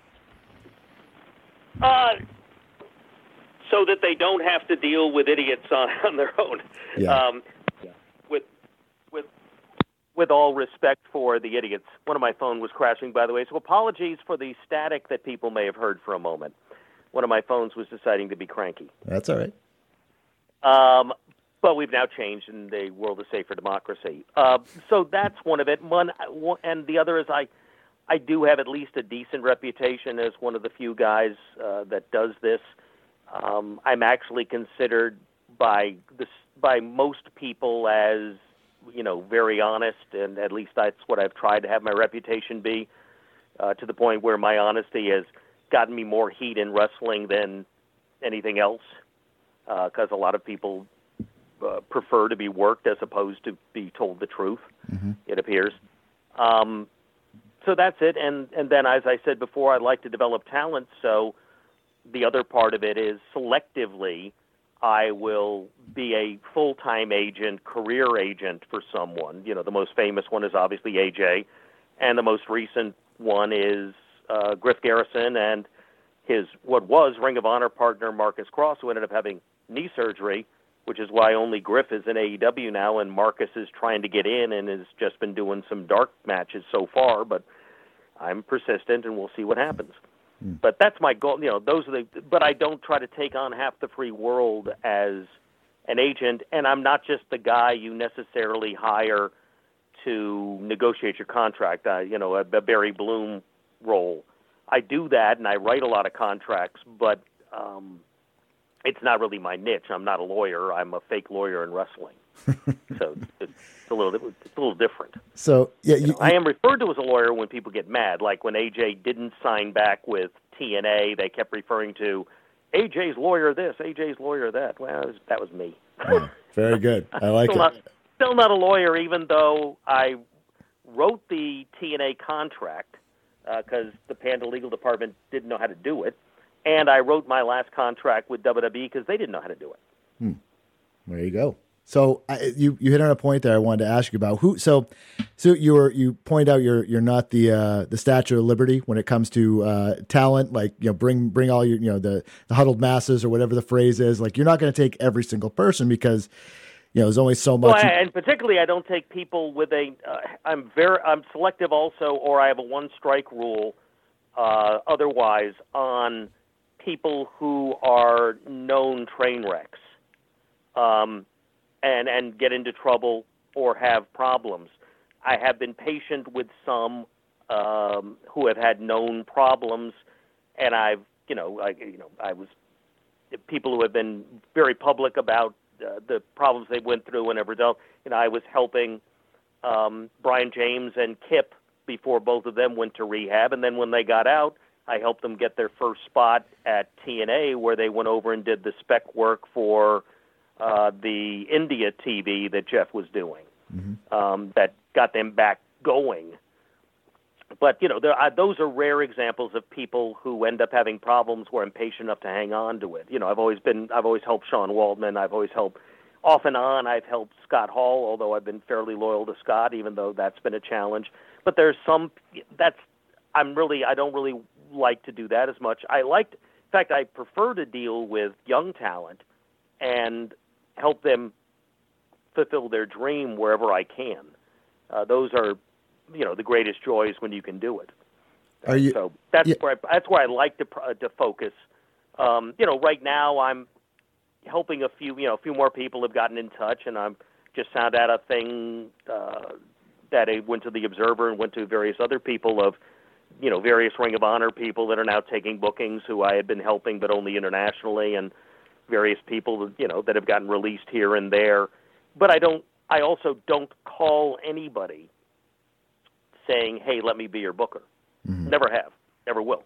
B: Uh, so that they don't have to deal with idiots on, on their own.
A: Yeah.
B: Um, with with with all respect for the idiots. One of my phone was crashing, by the way, so apologies for the static that people may have heard for a moment. One of my phones was deciding to be cranky.
A: That's all right.
B: Um, but we've now changed, and the world is safe for democracy. Uh, so that's one of it. One, and the other is I, I do have at least a decent reputation as one of the few guys uh, that does this. Um, I'm actually considered by the by most people as, you know, very honest, and at least that's what I've tried to have my reputation be, uh, to the point where my honesty has gotten me more heat in wrestling than anything else, because uh, a lot of people uh, prefer to be worked as opposed to be told the truth, mm-hmm. it appears. Um, so that's it, and, and then, as I said before, I like to develop talent, so the other part of it is selectively I will be a full-time agent, career agent for someone. You know, the most famous one is obviously A J, and the most recent one is uh, Griff Garrison and his what was Ring of Honor partner Marcus Cross, who ended up having knee surgery, which is why only Griff is in A E W now, and Marcus is trying to get in and has just been doing some dark matches so far, but I'm persistent, and we'll see what happens. But that's my goal. You know, those are the. But I don't try to take on half the free world as an agent, and I'm not just the guy you necessarily hire to negotiate your contract. Uh, you know, a, a Barry Bloom role. I do that, and I write a lot of contracts, but um, it's not really my niche. I'm not a lawyer. I'm a fake lawyer in wrestling. So it's a little it's a little different.
A: So yeah, you,
B: you know, I am referred to as a lawyer when people get mad. Like when A J didn't sign back with T N A, they kept referring to A J's lawyer this, A J's lawyer that. Well, that was, that was me.
A: Yeah, very good. I like
B: still
A: it.
B: Not, still not a lawyer, even though I wrote the T N A contract because uh, the Panda Legal Department didn't know how to do it, and I wrote my last contract with W W E because they didn't know how to do it.
A: Hmm. There you go. So I, you you hit on a point there I wanted to ask you about. Who so so you were you point out you're you're not the uh, the Statue of Liberty when it comes to uh, talent. Like, you know, bring bring all your, you know, the, the huddled masses or whatever the phrase is. Like, you're not going to take every single person because, you know, there's only so much.
B: Well, and particularly I don't take people with a. Uh, I'm very I'm selective also, or I have a one strike rule. Uh, otherwise, on people who are known train wrecks. Um. And, and get into trouble or have problems. I have been patient with some um, who have had known problems, and I've, you know, I, you know, I was people who have been very public about uh, the problems they went through and everything else. You know, I was helping um, Brian James and Kip before both of them went to rehab, and then when they got out, I helped them get their first spot at T N A, where they went over and did the spec work for Uh, the India T V that Jeff was doing, mm-hmm. um, that got them back going. But, you know, there are, those are rare examples of people who end up having problems where I'm patient enough to hang on to it. You know, I've always been, I've always helped Sean Waldman. I've always helped, off and on, I've helped Scott Hall, although I've been fairly loyal to Scott, even though that's been a challenge. But there's some, that's, I'm really, I don't really like to do that as much. I like, in fact, I prefer to deal with young talent and help them fulfill their dream wherever I can. Uh, those are, you know, the greatest joys when you can do it.
A: Are you,
B: so that's
A: yeah.
B: where I, that's where I like to uh, to focus. Um, you know, right now I'm helping a few. You know, a few more people have gotten in touch, and I'm just found out a thing uh, that I went to the Observer and went to various other people of, you know, various Ring of Honor people that are now taking bookings who I had been helping, but only internationally, and various people, you know, that have gotten released here and there. But I don't, I also don't call anybody saying, hey, let me be your booker. Mm-hmm. Never have, never will.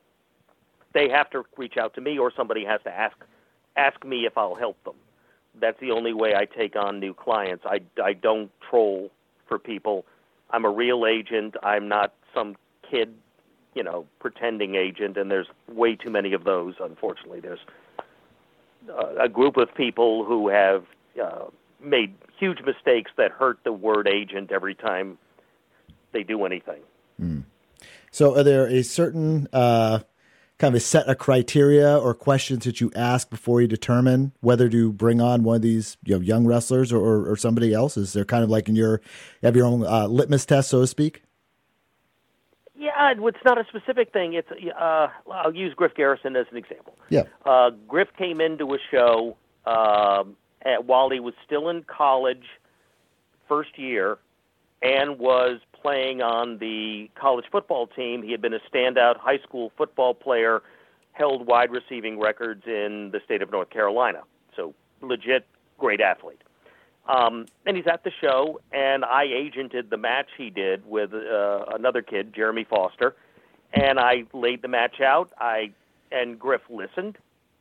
B: They have to reach out to me, or somebody has to ask, ask me if I'll help them. That's the only way I take on new clients. I, I don't troll for people. I'm a real agent. I'm not some kid, you know, pretending agent, and there's way too many of those, unfortunately. There's Uh, a group of people who have uh, made huge mistakes that hurt the word agent every time they do anything.
A: Mm. So are there a certain uh, kind of a set of criteria or questions that you ask before you determine whether to bring on one of these, you know, young wrestlers or, or, or somebody else? Is there kind of like in your, you have your own uh, litmus test, so to speak?
B: Yeah, it's not a specific thing. It's uh, I'll use Griff Garrison as an example.
A: Yeah.
B: Uh, Griff came into a show um, at, while he was still in college, first year, and was playing on the college football team. He had been a standout high school football player, held wide receiving records in the state of North Carolina. So legit great athlete. Um, and he's at the show, and I agented the match he did with uh, another kid, Jeremy Foster, and I laid the match out. I and Griff listened.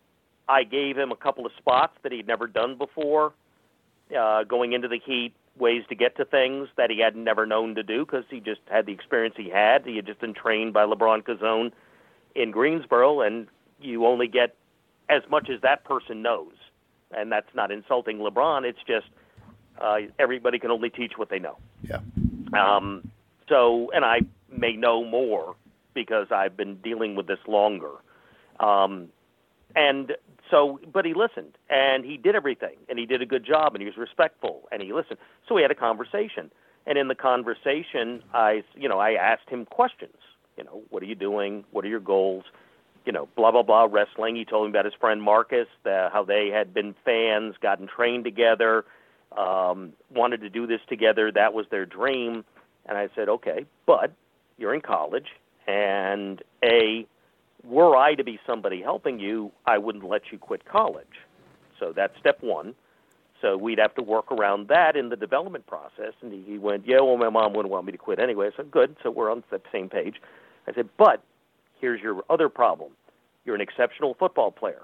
B: I gave him a couple of spots that he'd never done before, uh, going into the heat, ways to get to things that he had never known to do because he just had the experience he had. He had just been trained by LeBron Cazzone in Greensboro, and you only get as much as that person knows. And that's not insulting LeBron. It's just uh, everybody can only teach what they know.
A: Yeah.
B: Um, so, and I may know more because I've been dealing with this longer. Um, and so, but he listened, and he did everything, and he did a good job, and he was respectful, and he listened. So we had a conversation. And in the conversation, I, you know, I asked him questions. You know, what are you doing? What are your goals? You know, blah, blah, blah, wrestling. He told me about his friend Marcus, the, how they had been fans, gotten trained together, um, wanted to do this together. That was their dream. And I said, okay, but you're in college, and A, were I to be somebody helping you, I wouldn't let you quit college. So that's step one. So we'd have to work around that in the development process. And he went, yeah, well, my mom wouldn't want me to quit anyway. I said, good, so we're on the same page. I said, but here's your other problem. You're an exceptional football player.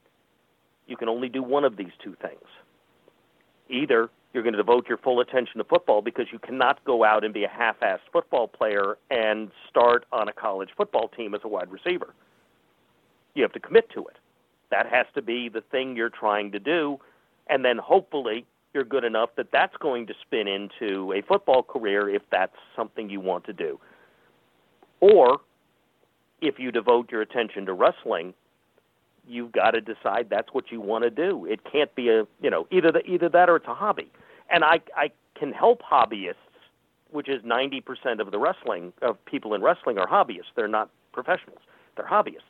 B: You can only do one of these two things. Either you're going to devote your full attention to football because you cannot go out and be a half-assed football player and start on a college football team as a wide receiver. You have to commit to it. That has to be the thing you're trying to do, and then hopefully you're good enough that that's going to spin into a football career if that's something you want to do. Or if you devote your attention to wrestling, you've got to decide that's what you want to do. It can't be a, you know, either the, either that or it's a hobby. And I I can help hobbyists, which is ninety percent of the wrestling, of people in wrestling are hobbyists. They're not professionals. They're hobbyists.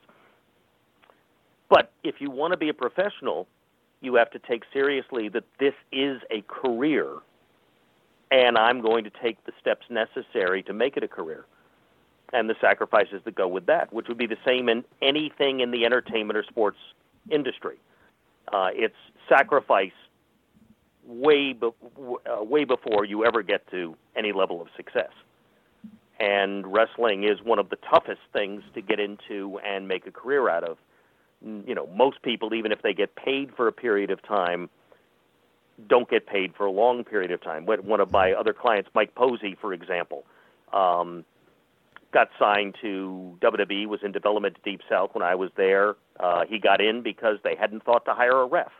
B: But if you want to be a professional, you have to take seriously that this is a career, and I'm going to take the steps necessary to make it a career, and the sacrifices that go with that, which would be the same in anything in the entertainment or sports industry. Uh, it's sacrifice way, be- uh, way before you ever get to any level of success. And wrestling is one of the toughest things to get into and make a career out of. You know, most people, even if they get paid for a period of time, don't get paid for a long period of time. One of my other clients, Mike Posey, for example, um, got signed to W W E, was in development at Deep South when I was there. Uh, he got in because they hadn't thought to hire a ref.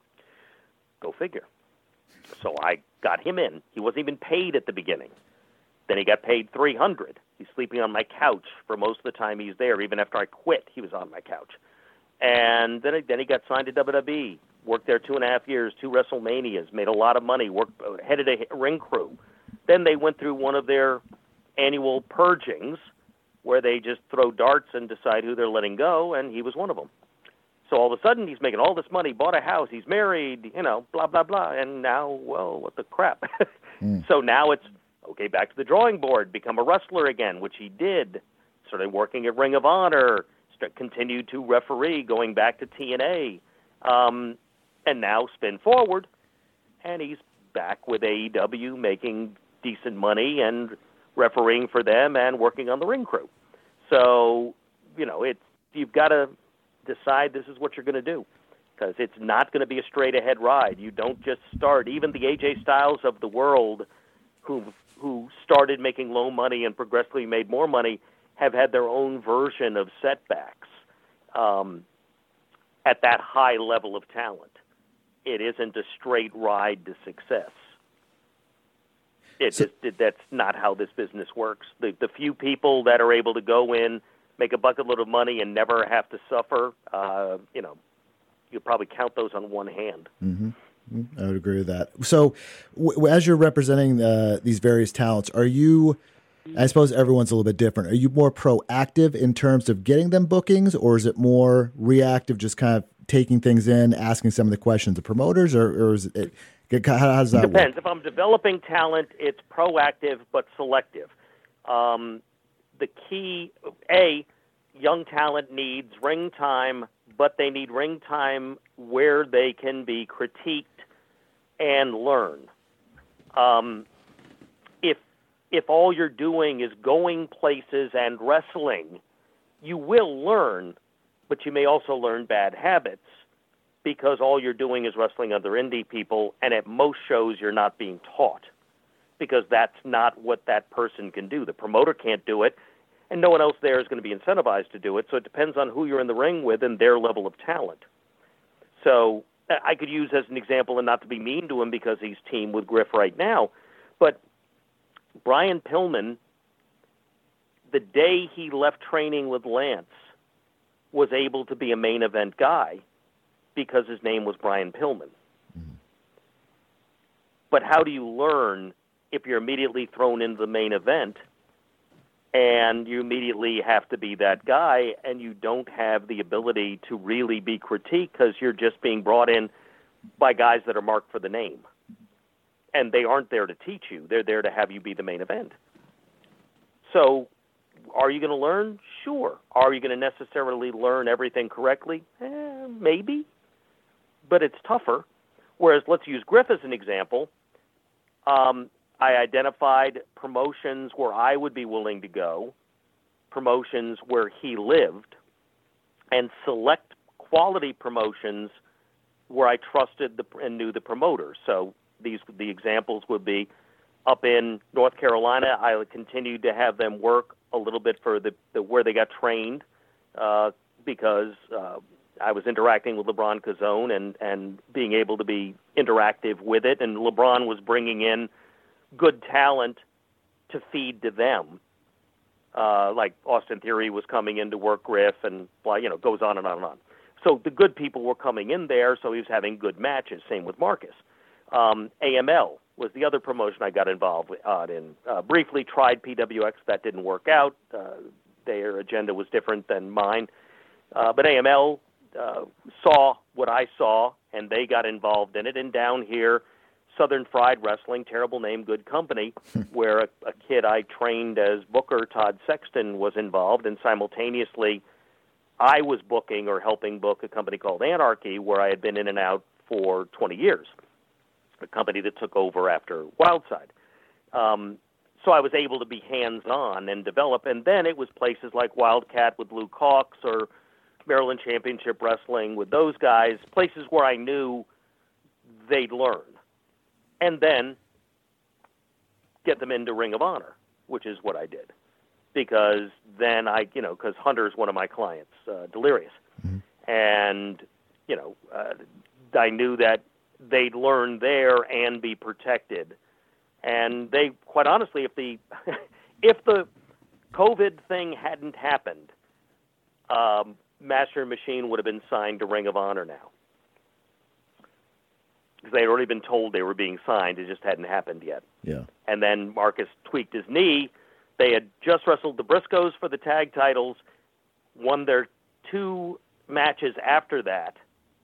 B: Go figure. So I got him in. He wasn't even paid at the beginning. Then he got paid three hundred dollars. He's sleeping on my couch for most of the time he's there. Even after I quit, he was on my couch. And then, then he got signed to W W E, worked there two and a half years, two WrestleManias, made a lot of money, worked, headed a ring crew. Then they went through one of their annual purgings where they just throw darts and decide who they're letting go, and he was one of them. So all of a sudden, he's making all this money, bought a house, he's married, you know, blah, blah, blah, and now, well, what the crap? mm. So now it's, okay, back to the drawing board, become a wrestler again, which he did, started working at Ring of Honor, continued to referee, going back to T N A, um, and now spin forward, and he's back with A E W making decent money and refereeing for them and working on the ring crew. So, you know, it's, you've got to decide this is what you're going to do, because it's not going to be a straight-ahead ride. You don't just start. Even the A J Styles of the world, who who started making low money and progressively made more money, have had their own version of setbacks um, at that high level of talent. It isn't a straight ride to success. It so, just, it, that's not how this business works. The, the few people that are able to go in, make a bucket load of money, and never have to suffer, uh, you know, you probably count those on one hand.
A: Mm-hmm. I would agree with that. So w- as you're representing uh, these various talents, are you... I suppose everyone's a little bit different. Are you more proactive in terms of getting them bookings, or is it more reactive, just kind of taking things in, asking some of the questions of promoters, or, or is it, how, how does that
B: Depends.
A: work?
B: Depends. If I'm developing talent, it's proactive but selective. Um, the key, A, young talent needs ring time, but they need ring time where they can be critiqued and learn. Um, if if all you're doing is going places and wrestling, you will learn, but you may also learn bad habits because all you're doing is wrestling other indie people, and at most shows you're not being taught because that's not what that person can do. The promoter can't do it, and no one else there is going to be incentivized to do it, so it depends on who you're in the ring with and their level of talent. So I could use as an example, and not to be mean to him because he's teamed with Griff right now, but Brian Pillman, the day he left training with Lance, was able to be a main event guy because his name was Brian Pillman. Mm-hmm. But how do you learn if you're immediately thrown into the main event and you immediately have to be that guy and you don't have the ability to really be critiqued because you're just being brought in by guys that are marked for the name? And they aren't there to teach you. They're there to have you be the main event. So are you going to learn? Sure. Are you going to necessarily learn everything correctly? Eh, maybe. But it's tougher. Whereas, let's use Griff as an example. Um, I identified promotions where I would be willing to go, promotions where he lived, and select quality promotions where I trusted the, and knew the promoter. So these the examples would be up in North Carolina. I continued to have them work a little bit for the, the where they got trained uh, because uh, I was interacting with LeBron Cazone and, and being able to be interactive with it. And LeBron was bringing in good talent to feed to them. Uh, like Austin Theory was coming in to work Griff and, well, you know, goes on and on and on. So the good people were coming in there, so he was having good matches. Same with Marcus. Um, A M L was the other promotion I got involved uh, in. Uh, briefly tried P W X. That didn't work out. Uh, their agenda was different than mine. Uh, but A M L uh, saw what I saw, and they got involved in it. And down here, Southern Fried Wrestling, terrible name, good company, where a, a kid I trained as booker, Todd Sexton, was involved, and simultaneously I was booking or helping book a company called Anarchy, where I had been in and out for twenty years, a company that took over after Wildside. Um, so I was able to be hands-on and develop, and then it was places like Wildcat with Luke Hawks or Maryland Championship Wrestling with those guys, places where I knew they'd learn. And then get them into Ring of Honor, which is what I did. Because then I, you know, because Hunter's one of my clients, uh, Delirious. Mm-hmm. And, you know, uh, I knew that they'd learn there and be protected. And they, quite honestly, if the if the COVID thing hadn't happened, um, Master and Machine would have been signed to Ring of Honor now. Because they had already been told they were being signed. It just hadn't happened yet.
A: Yeah.
B: And then Marcus tweaked his knee. They had just wrestled the Briscoes for the tag titles, won their two matches after that,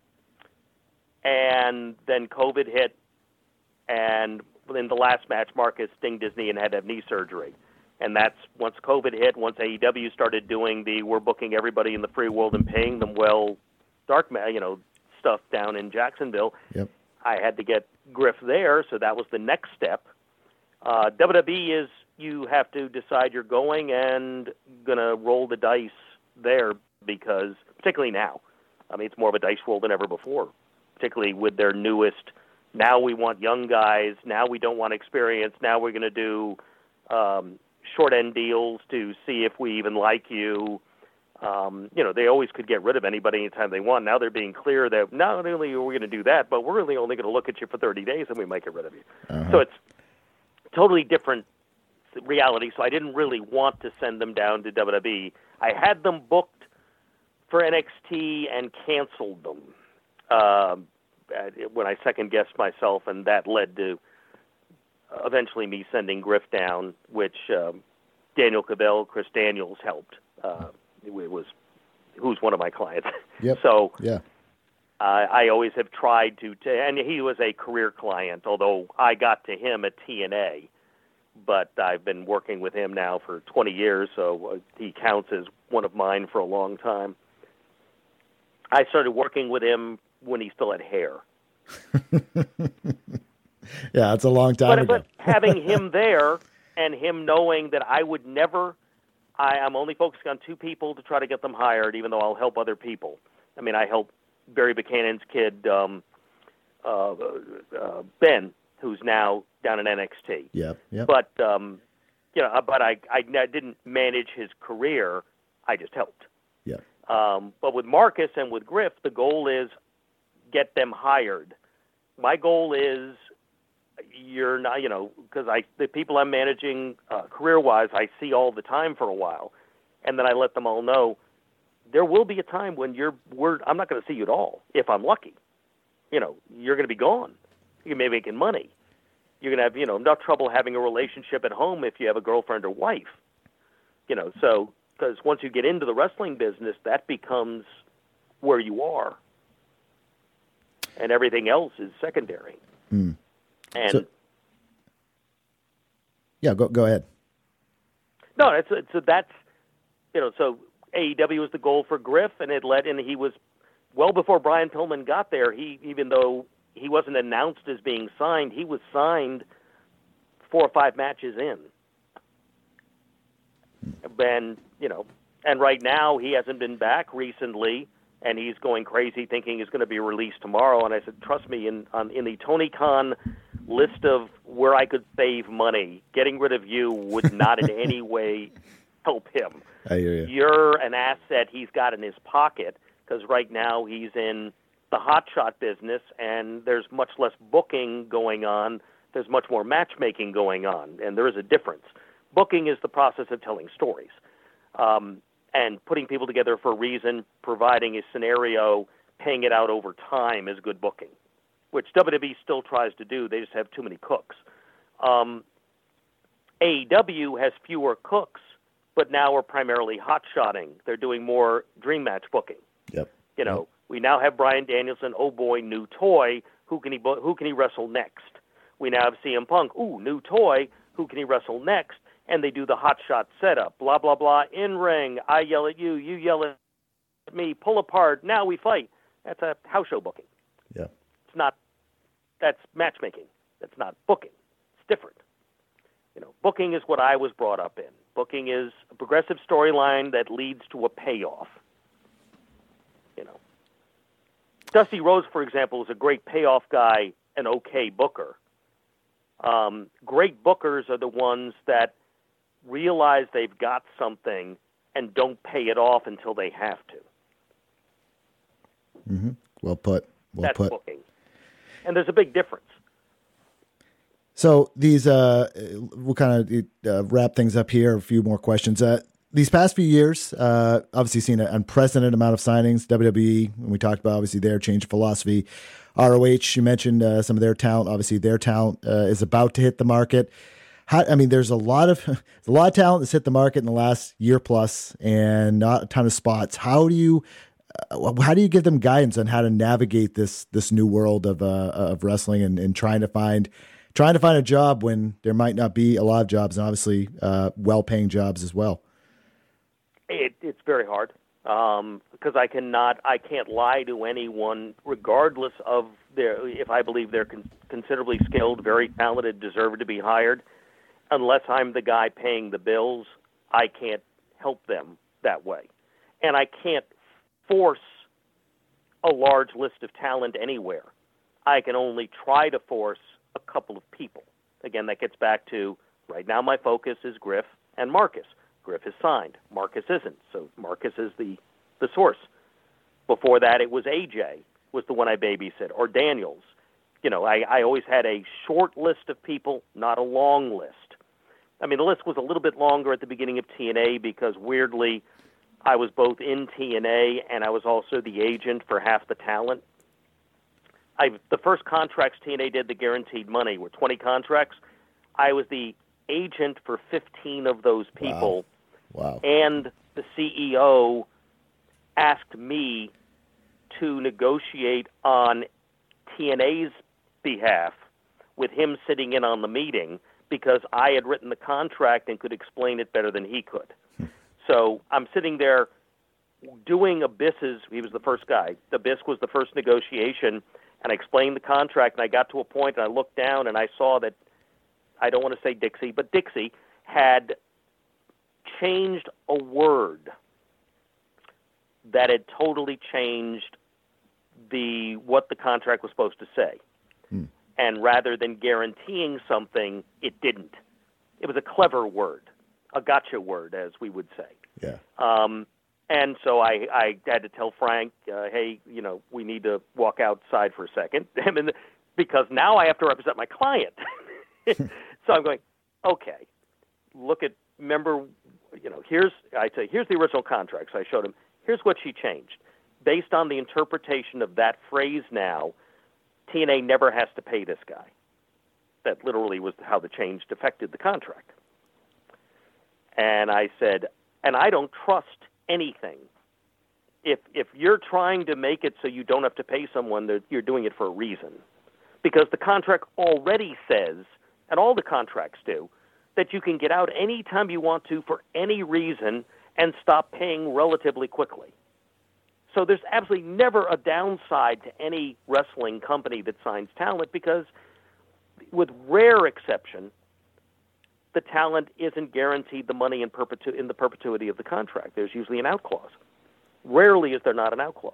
B: and then COVID hit, and in the last match, Marcus dinged his knee and had to have knee surgery. And that's once COVID hit, once A E W started doing the we're booking everybody in the free world and paying them well, dark, you know, stuff down in Jacksonville.
A: Yep.
B: I had to get Griff there, so that was the next step. Uh, W W E is you have to decide you're going and going to roll the dice there because, particularly now, I mean, it's more of a dice roll than ever before, particularly with their newest, now we want young guys, now we don't want experience, now we're going to do um, short-end deals to see if we even like you. Um, you know, they always could get rid of anybody anytime they want. Now they're being clear that not only are we going to do that, but we're really only going to look at you for thirty days and we might get rid of you. Uh-huh. So it's totally different reality. So I didn't really want to send them down to W W E. I had them booked for N X T and canceled them uh, when I second-guessed myself, and that led to eventually me sending Griff down, which um, Daniel Cabell, Chris Daniels helped. Uh, It was who's one of my clients.
A: Yep.
B: So
A: yeah.
B: Uh, I always have tried to, to, and he was a career client, although I got to him at T N A. But I've been working with him now for twenty years, so he counts as one of mine for a long time. I started working with him when he still had hair.
A: Yeah, it's a long time
B: but,
A: ago.
B: But having him there and him knowing that I would never, I, I'm only focusing on two people to try to get them hired, even though I'll help other people. I mean, I help Barry Buchanan's kid, um, uh, uh, Ben, who's now down in N X T.
A: Yeah, yeah.
B: But um, you know, but I, I didn't manage his career. I just helped.
A: Yeah.
B: Um, but with Marcus and with Griff, the goal is get them hired. My goal is you're not, you know, because I the people I'm managing uh, career-wise, I see all the time for a while, and then I let them all know there will be a time when you're we're I'm not going to see you at all if I'm lucky. You know, you're going to be gone. You may be making money. You're going to have, you know, no trouble having a relationship at home if you have a girlfriend or wife. You know, so because once you get into the wrestling business, that becomes where you are, and everything else is secondary.
A: Mm.
B: And
A: so, yeah, go go ahead.
B: No, it's, it's that's you know, so A E W was the goal for Griff, and it led, and he was well before Brian Pillman got there. He even though he wasn't announced as being signed, he was signed four or five matches in. And, you know, and right now he hasn't been back recently, and he's going crazy thinking he's going to be released tomorrow. And I said, trust me, in on, in the Tony Khan list of where I could save money, getting rid of you would not in any way help him.
A: I hear you.
B: You're an asset he's got in his pocket, because right now he's in the hotshot business, and there's much less booking going on. There's much more matchmaking going on, and there is a difference. Booking is the process of telling stories, um, and putting people together for a reason, providing a scenario, paying it out over time is good booking, which W W E still tries to do. They just have too many cooks. Um, A E W has fewer cooks, but now we're primarily hot-shotting. They're doing more dream match booking.
A: Yep.
B: You know,
A: yep.
B: We now have Bryan Danielson, oh boy, new toy. Who can he who can he wrestle next? We now have C M Punk. Ooh, new toy. Who can he wrestle next? And they do the hot shot setup. Blah blah blah. In ring, I yell at you, you yell at me. Pull apart. Now we fight. That's a house show booking.
A: Yeah.
B: It's not. That's matchmaking. That's not booking. It's different. You know, booking is what I was brought up in. Booking is a progressive storyline that leads to a payoff. You know. Dusty Rhodes, for example, is a great payoff guy, an okay booker. Um, great bookers are the ones that realize they've got something and don't pay it off until they have to.
A: Mm-hmm. Well put. Well
B: That's
A: put.
B: booking. And there's a big difference.
A: So these, uh, we'll kind of uh, wrap things up here. A few more questions. Uh, These past few years, uh, obviously seen an unprecedented amount of signings. W W E, when we talked about obviously their change of philosophy. R O H, you mentioned uh, some of their talent. Obviously, their talent uh, is about to hit the market. How, I mean, there's a lot of a lot of talent that's hit the market in the last year plus, and not a ton of spots. How do you uh, how do you give them guidance on how to navigate this this new world of uh, of wrestling and, and trying to find trying to find a job when there might not be a lot of jobs, and obviously uh, well paying jobs as well?
B: It, it's very hard um, because I cannot, I can't lie to anyone, regardless of their, if I believe they're con- considerably skilled, very talented, deserve to be hired. Unless I'm the guy paying the bills, I can't help them that way, and I can't force a large list of talent anywhere. I can only try to force a couple of people. Again, that gets back to right now. My focus is Griff and Marcus. Griff is signed. Marcus isn't. So Marcus is the, the source. Before that, it was A J was the one I babysit, or Daniels. You know, I, I always had a short list of people, not a long list. I mean, the list was a little bit longer at the beginning of T N A because, weirdly, I was both in T N A and I was also the agent for half the talent. I The first contracts T N A did, the guaranteed money, were twenty contracts. I was the agent for fifteen of those people.
A: Wow. Wow.
B: And the C E O asked me to negotiate on T N A's behalf with him sitting in on the meeting because I had written the contract and could explain it better than he could. So I'm sitting there doing Abyss's, he was the first guy. Abyss was the first negotiation, and I explained the contract, and I got to a point, and I looked down, and I saw that, I don't want to say Dixie, but Dixie had changed a word that had totally changed the what the contract was supposed to say. Hmm. And rather than guaranteeing something, it didn't. It was a clever word, a gotcha word, as we would say.
A: Yeah.
B: Um, and so I, I had to tell Frank, uh, hey, you know, we need to walk outside for a second, because now I have to represent my client. So I'm going, okay, look at, remember, you know, here's, I say, here's the original contract. So I showed him, here's what she changed. Based on the interpretation of that phrase now, T N A never has to pay this guy. That literally was how the change affected the contract. And I said, and I don't trust anything. If if you're trying to make it so you don't have to pay someone, that you're doing it for a reason. Because the contract already says, and all the contracts do, that you can get out anytime you want to for any reason and stop paying relatively quickly. So there's absolutely never a downside to any wrestling company that signs talent, because with rare exception, the talent isn't guaranteed the money in, perpetu- in the perpetuity of the contract. There's usually an out clause. Rarely is there not an out clause.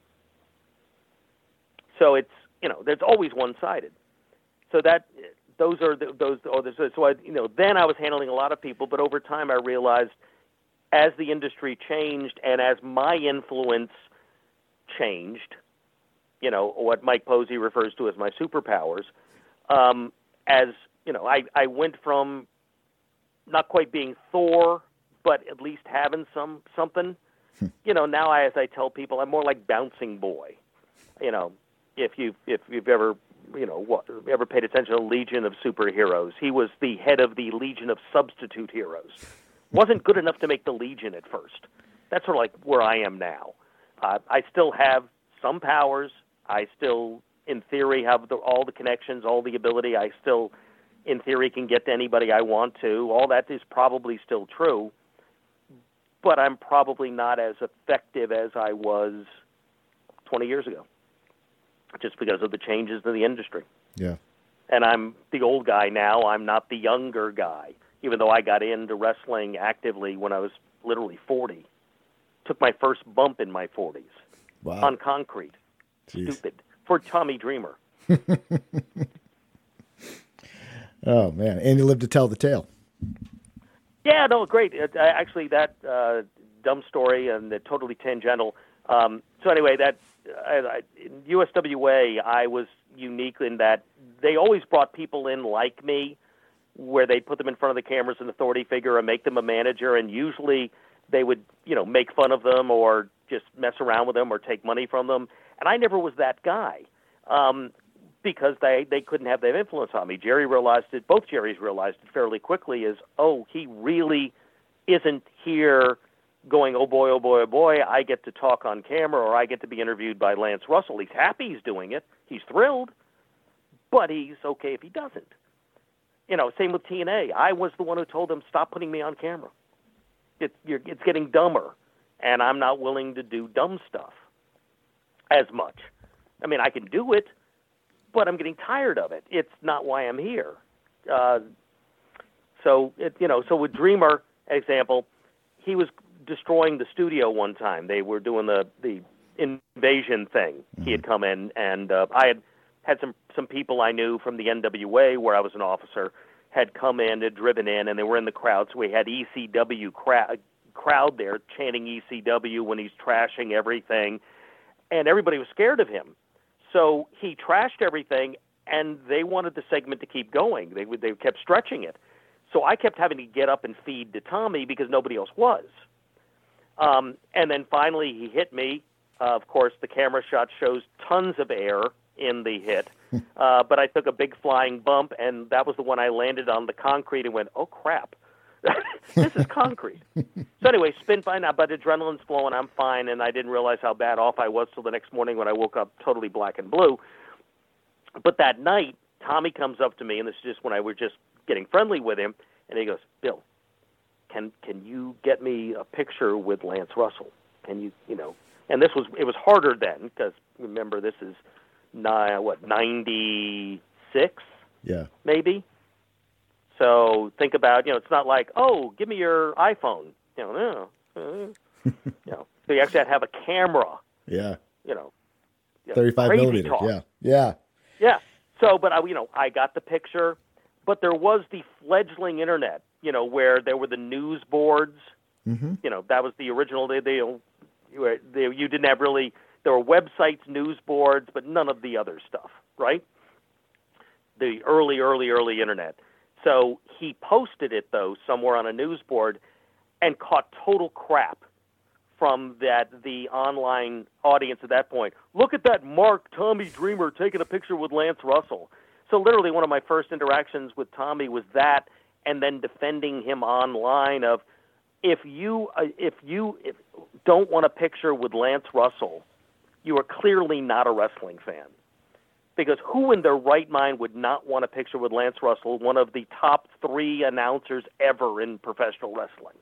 B: So it's, you know, there's always one-sided. So that those are the, those. Oh, so I, you know, then I was handling a lot of people, but over time I realized, as the industry changed and as my influence changed, you know, what Mike Posey refers to as my superpowers, um, as, you know, I, I went from not quite being Thor, but at least having some something. You know, now I, as I tell people, I'm more like Bouncing Boy. You know, if you if you've ever you know what ever paid attention to Legion of Superheroes, he was the head of the Legion of Substitute Heroes. Wasn't good enough to make the Legion at first. That's sort of like where I am now. Uh, I still have some powers. I still, in theory, have the, all the connections, all the ability. I still, in theory, can get to anybody I want to. All that is probably still true. But I'm probably not as effective as I was twenty years ago, just because of the changes in the industry.
A: Yeah.
B: And I'm the old guy now. I'm not the younger guy, even though I got into wrestling actively when I was literally forty. Took my first bump in my forties.
A: Wow.
B: On concrete. Jeez. Stupid. For Tommy Dreamer.
A: Oh, man. And you lived to tell the tale.
B: Yeah, no, great. It, uh, actually, that uh, dumb story and the totally tangential. Um, so anyway, that uh, I, in U S W A, I was unique in that they always brought people in like me, where they put them in front of the cameras, an authority figure, and make them a manager, and usually they would, you know, make fun of them or just mess around with them or take money from them. And I never was that guy, um, because they, they couldn't have that influence on me. Jerry realized it, both Jerrys realized it fairly quickly, is, oh, he really isn't here going, oh boy, oh boy, oh boy, I get to talk on camera or I get to be interviewed by Lance Russell. He's happy he's doing it. He's thrilled, but he's okay if he doesn't. You know, same with T N A. I was the one who told them, stop putting me on camera. It, you're, it's getting dumber, and I'm not willing to do dumb stuff as much. I mean, I can do it, but I'm getting tired of it. It's not why I'm here. Uh, so, it, you know, so with Dreamer, example, he was destroying the studio one time. They were doing the, the invasion thing. Mm-hmm. He had come in, and uh, I had had some, some people I knew from the N W A, where I was an officer, had come in, had driven in, and they were in the crowd. So we had E C W cra- crowd there chanting E C W when he's trashing everything, and everybody was scared of him. So he trashed everything, and they wanted the segment to keep going. They they kept stretching it. So I kept having to get up and feed to Tommy because nobody else was. Um, and then finally he hit me. Uh, of course, the camera shot shows tons of air in the hit. Uh, but I took a big flying bump, and that was the one I landed on the concrete and went, oh, crap. This is concrete. So anyway, spin fine now, but adrenaline's flowing. I'm fine, and I didn't realize how bad off I was till the next morning when I woke up totally black and blue. But that night, Tommy comes up to me, and this is just when I was just getting friendly with him, and he goes, Bill, can can you get me a picture with Lance Russell? Can you, you know, and this was, it was harder then, because remember, this is, ni- what, ninety-six?
A: Yeah.
B: Maybe? So think about, you know, it's not like, oh, give me your iPhone. You know, no. Uh, you know, so you actually have to have a camera.
A: Yeah.
B: You know.
A: thirty-five millimeter.
B: Talk.
A: Yeah. Yeah.
B: Yeah. So, but I, you know, I got the picture, but there was the fledgling internet, you know, where there were the news boards.
A: Mm-hmm. You
B: know, that was the original. They, they, you, they, you didn't have really, there were websites, news boards, but none of the other stuff, right? The early, early, early internet. So he posted it, though, somewhere on a news board and caught total crap from that the online audience at that point. Look at that Mark, Tommy Dreamer, taking a picture with Lance Russell. So literally one of my first interactions with Tommy was that, and then defending him online of, if you uh, if you if don't want a picture with Lance Russell, you are clearly not a wrestling fan. Because who in their right mind would not want a picture with Lance Russell, one of the top three announcers ever in professional wrestling?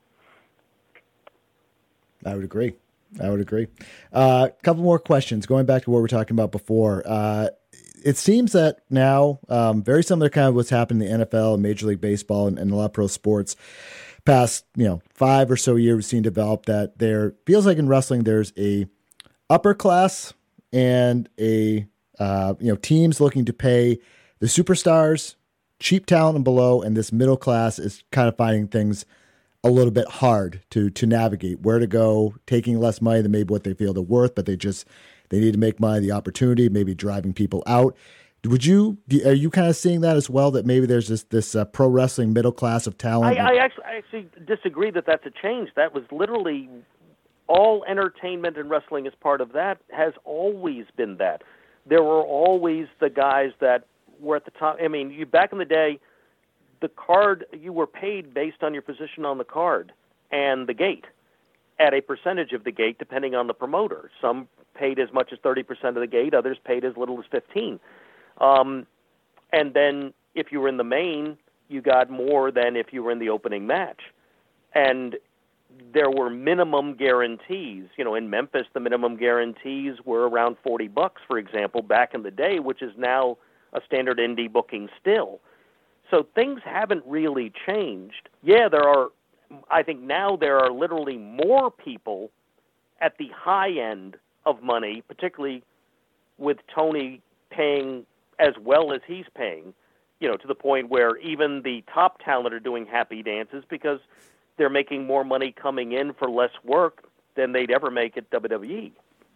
A: I would agree. I would agree. A uh, couple more questions. Going back to what we were talking about before. Uh, it seems that now, um, very similar kind of what's happened in the N F L and Major League Baseball and, and a lot of pro sports, past, you know, five or so years we've seen develop that there feels like in wrestling there's a upper class and a Uh, you know, teams looking to pay the superstars, cheap talent and below, and this middle class is kind of finding things a little bit hard to to navigate where to go, taking less money than maybe what they feel they're worth, but they just they need to make money, the opportunity, maybe driving people out. Would you are you kind of seeing that as well? That maybe there's this this uh, pro wrestling middle class of talent.
B: I, I actually I actually disagree that that's a change. That was literally all entertainment and wrestling as part of that has always been that. There were always the guys that were at the top. I mean, you back in the day, the card, you were paid based on your position on the card and the gate at a percentage of the gate depending on the promoter. Some paid as much as thirty percent of the gate, others paid as little as fifteen. Um, and then if you were in the main, you got more than if you were in the opening match. And there were minimum guarantees. You know, in Memphis, the minimum guarantees were around forty bucks, for example, back in the day, which is now a standard indie booking still. So things haven't really changed. Yeah, there are, I think now there are literally more people at the high end of money, particularly with Tony paying as well as he's paying, you know, to the point where even the top talent are doing happy dances because they're making more money coming in for less work than they'd ever make at W W E.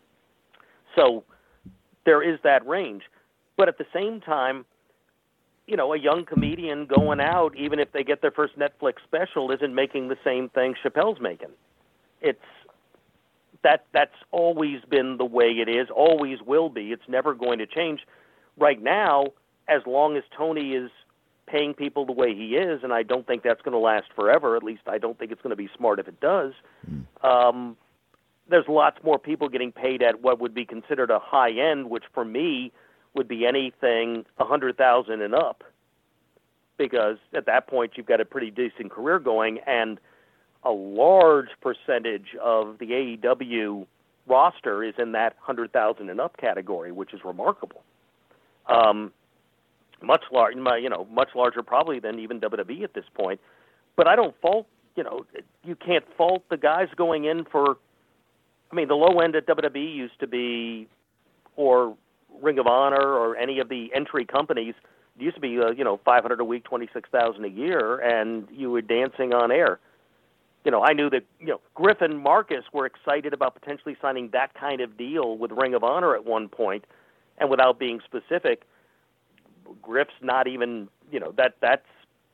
B: So there is that range. But at the same time, you know, a young comedian going out, even if they get their first Netflix special, isn't making the same thing Chappelle's making. It's that that's always been the way it is, always will be. It's never going to change. Right now, as long as Tony is paying people the way he is, and I don't think that's going to last forever. At least I don't think it's going to be smart if it does. Mm. Um, there's lots more people getting paid at what would be considered a high end, which for me would be anything one hundred thousand dollars and up, because at that point you've got a pretty decent career going, and a large percentage of the A E W roster is in that one hundred thousand dollars and up category, which is remarkable. Um, Much large, you know, much larger probably than even W W E at this point. But I don't fault, you know, you can't fault the guys going in for. I mean, the low end at W W E used to be, or Ring of Honor, or any of the entry companies. It used to be, uh, you know, five hundred a week, twenty six thousand a year, and you were dancing on air. You know, I knew that, you know, Griff and Marcus were excited about potentially signing that kind of deal with Ring of Honor at one point, and without being specific. Griff's not even, you know, that that's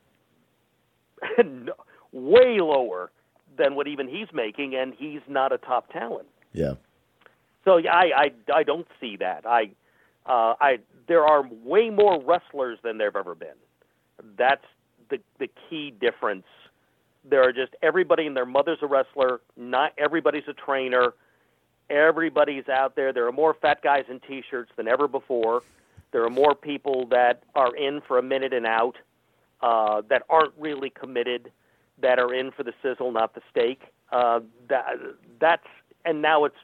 B: way lower than what even he's making, and he's not a top talent.
A: Yeah.
B: So yeah, I I, I don't see that. I uh, I there are way more wrestlers than there've ever been. That's the the key difference There are just everybody and their mother's a wrestler. Not everybody's a trainer. Everybody's out there. There are more fat guys in T-shirts than ever before. There are more people that are in for a minute and out, uh, that aren't really committed, that are in for the sizzle, not the steak. Uh, that, that's and now it's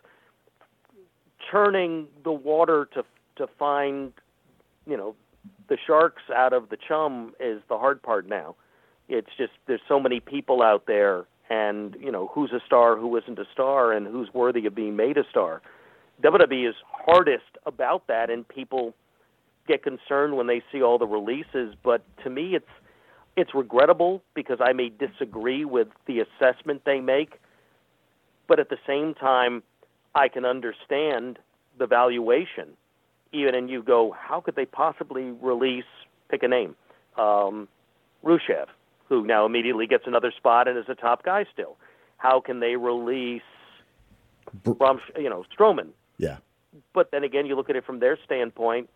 B: churning the water to to find, you know, the sharks out of the chum is the hard part now. It's just there's so many people out there, and you know who's a star, who isn't a star, and who's worthy of being made a star. W W E is hardest about that, and people get concerned when they see all the releases. But to me, it's it's regrettable because I may disagree with the assessment they make, but at the same time, I can understand the valuation. Even and you go, how could they possibly release? Pick a name, um, Rusev, who now immediately gets another spot and is a top guy still. How can they release, Brom, you know, Strowman?
A: Yeah.
B: But then again, you look at it from their standpoint.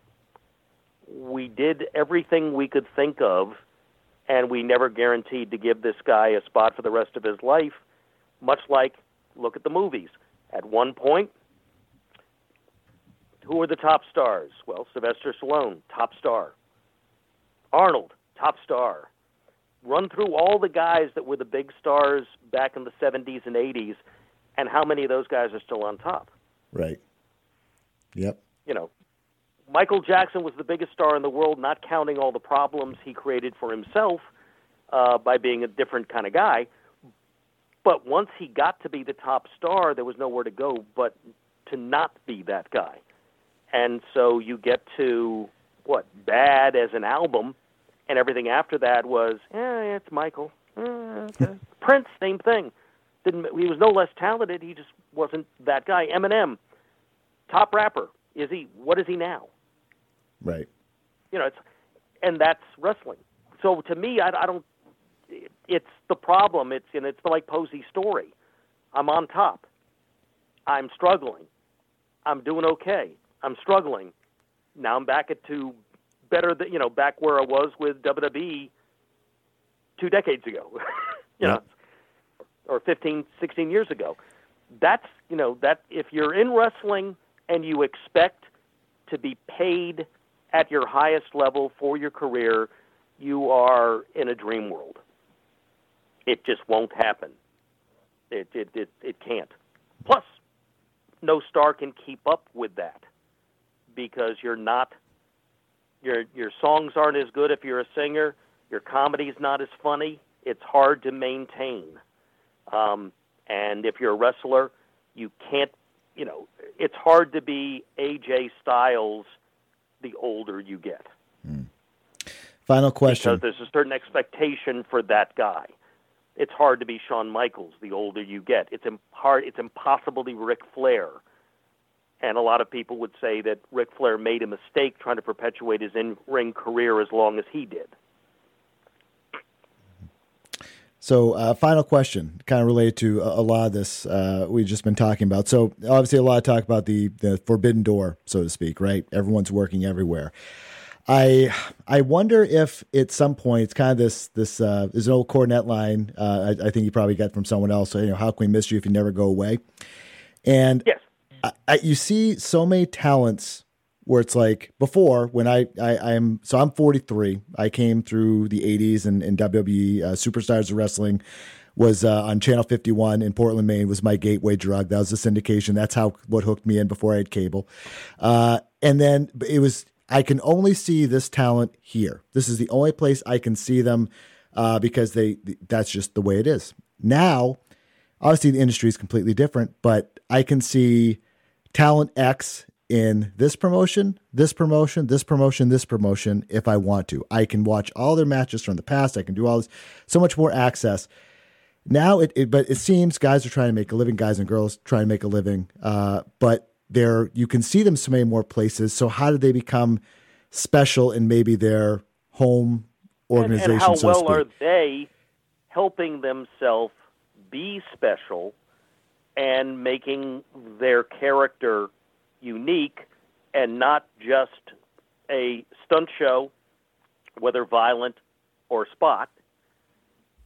B: We did everything we could think of, and we never guaranteed to give this guy a spot for the rest of his life, much like, look at the movies. At one point, who are the top stars? Well, Sylvester Stallone, top star. Arnold, top star. Run through all the guys that were the big stars back in the seventies and eighties, and how many of those guys are still on top?
A: Right. Yep.
B: You know, Michael Jackson was the biggest star in the world, not counting all the problems he created for himself uh, by being a different kind of guy. But once he got to be the top star, there was nowhere to go but to not be that guy. And so you get to, what, Bad as an album, and everything after that was, eh, it's Michael. Eh, okay. Prince, same thing. Didn't He was no less talented, he just wasn't that guy. Eminem, top rapper. Is he? What is he now?
A: Right.
B: You know, it's, and that's wrestling. So to me, I, I don't, it's the problem. It's, and it's like Posey's story. I'm on top. I'm struggling. I'm doing okay. I'm struggling. Now I'm back at to better than, you know, back where I was with W W E two decades ago, you yeah. know, or fifteen, sixteen years ago. That's, you know, that if you're in wrestling and you expect to be paid at your highest level for your career, you are in a dream world. It just won't happen. It, it, it, it can't. Plus, no star can keep up with that, because you're not, your your songs aren't as good if you're a singer, your comedy's not as funny, it's hard to maintain. Um, and if you're a wrestler, you can't, you know, it's hard to be A J Styles the older you get.
A: Hmm. Final question.
B: Because there's a certain expectation for that guy. It's hard to be Shawn Michaels the older you get. It's hard. It's impossible to be Ric Flair. And a lot of people would say that Ric Flair made a mistake trying to perpetuate his in-ring career as long as he did.
A: So uh, final question, kind of related to a, a lot of this uh, we've just been talking about. So obviously a lot of talk about the, the forbidden door, so to speak, right? Everyone's working everywhere. I I wonder if at some point it's kind of this this uh, there's an old Cornette line uh, I, I think you probably got from someone else. So, you know, how can we miss you if you never go away? And
B: yes.
A: I, I, you see so many talents where it's like before when I, I I'm so I'm forty-three. I came through the eighties and, and W W E uh, Superstars of Wrestling was uh, on Channel fifty-one in Portland, Maine, was my gateway drug. That was the syndication. That's how what hooked me in before I had cable. Uh, and then it was. I can only see this talent here. This is the only place I can see them uh, because they that's just the way it is. Now, obviously, the industry is completely different, but I can see talent X in this promotion, this promotion, this promotion, this promotion if I want to. I can watch all their matches from the past. I can do all this. So much more access. Now, it, it but it seems guys are trying to make a living, guys and girls trying to make a living, uh, but There, you can see them so many more places. So how do they become special in maybe their home organization?
B: And, and how
A: so
B: well
A: to speak?
B: are they helping themselves be special and making their character unique and not just a stunt show, whether violent or spot,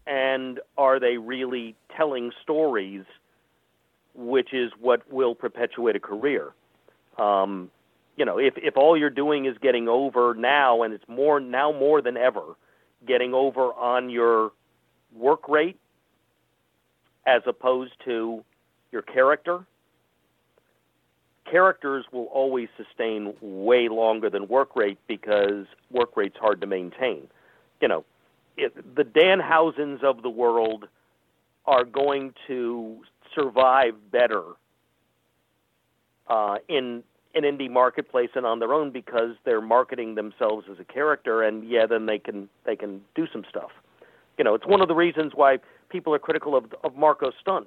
B: and are they really telling stories, which is what will perpetuate a career. Um, you know, if, if all you're doing is getting over now, and it's more now more than ever, getting over on your work rate as opposed to your character, characters will always sustain way longer than work rate because work rate's hard to maintain. You know, it, the Danhausens of the world are going to survive better uh, in an indie marketplace and on their own because they're marketing themselves as a character, and yeah, then they can they can do some stuff. You know, it's one of the reasons why people are critical of of Marco Stunt.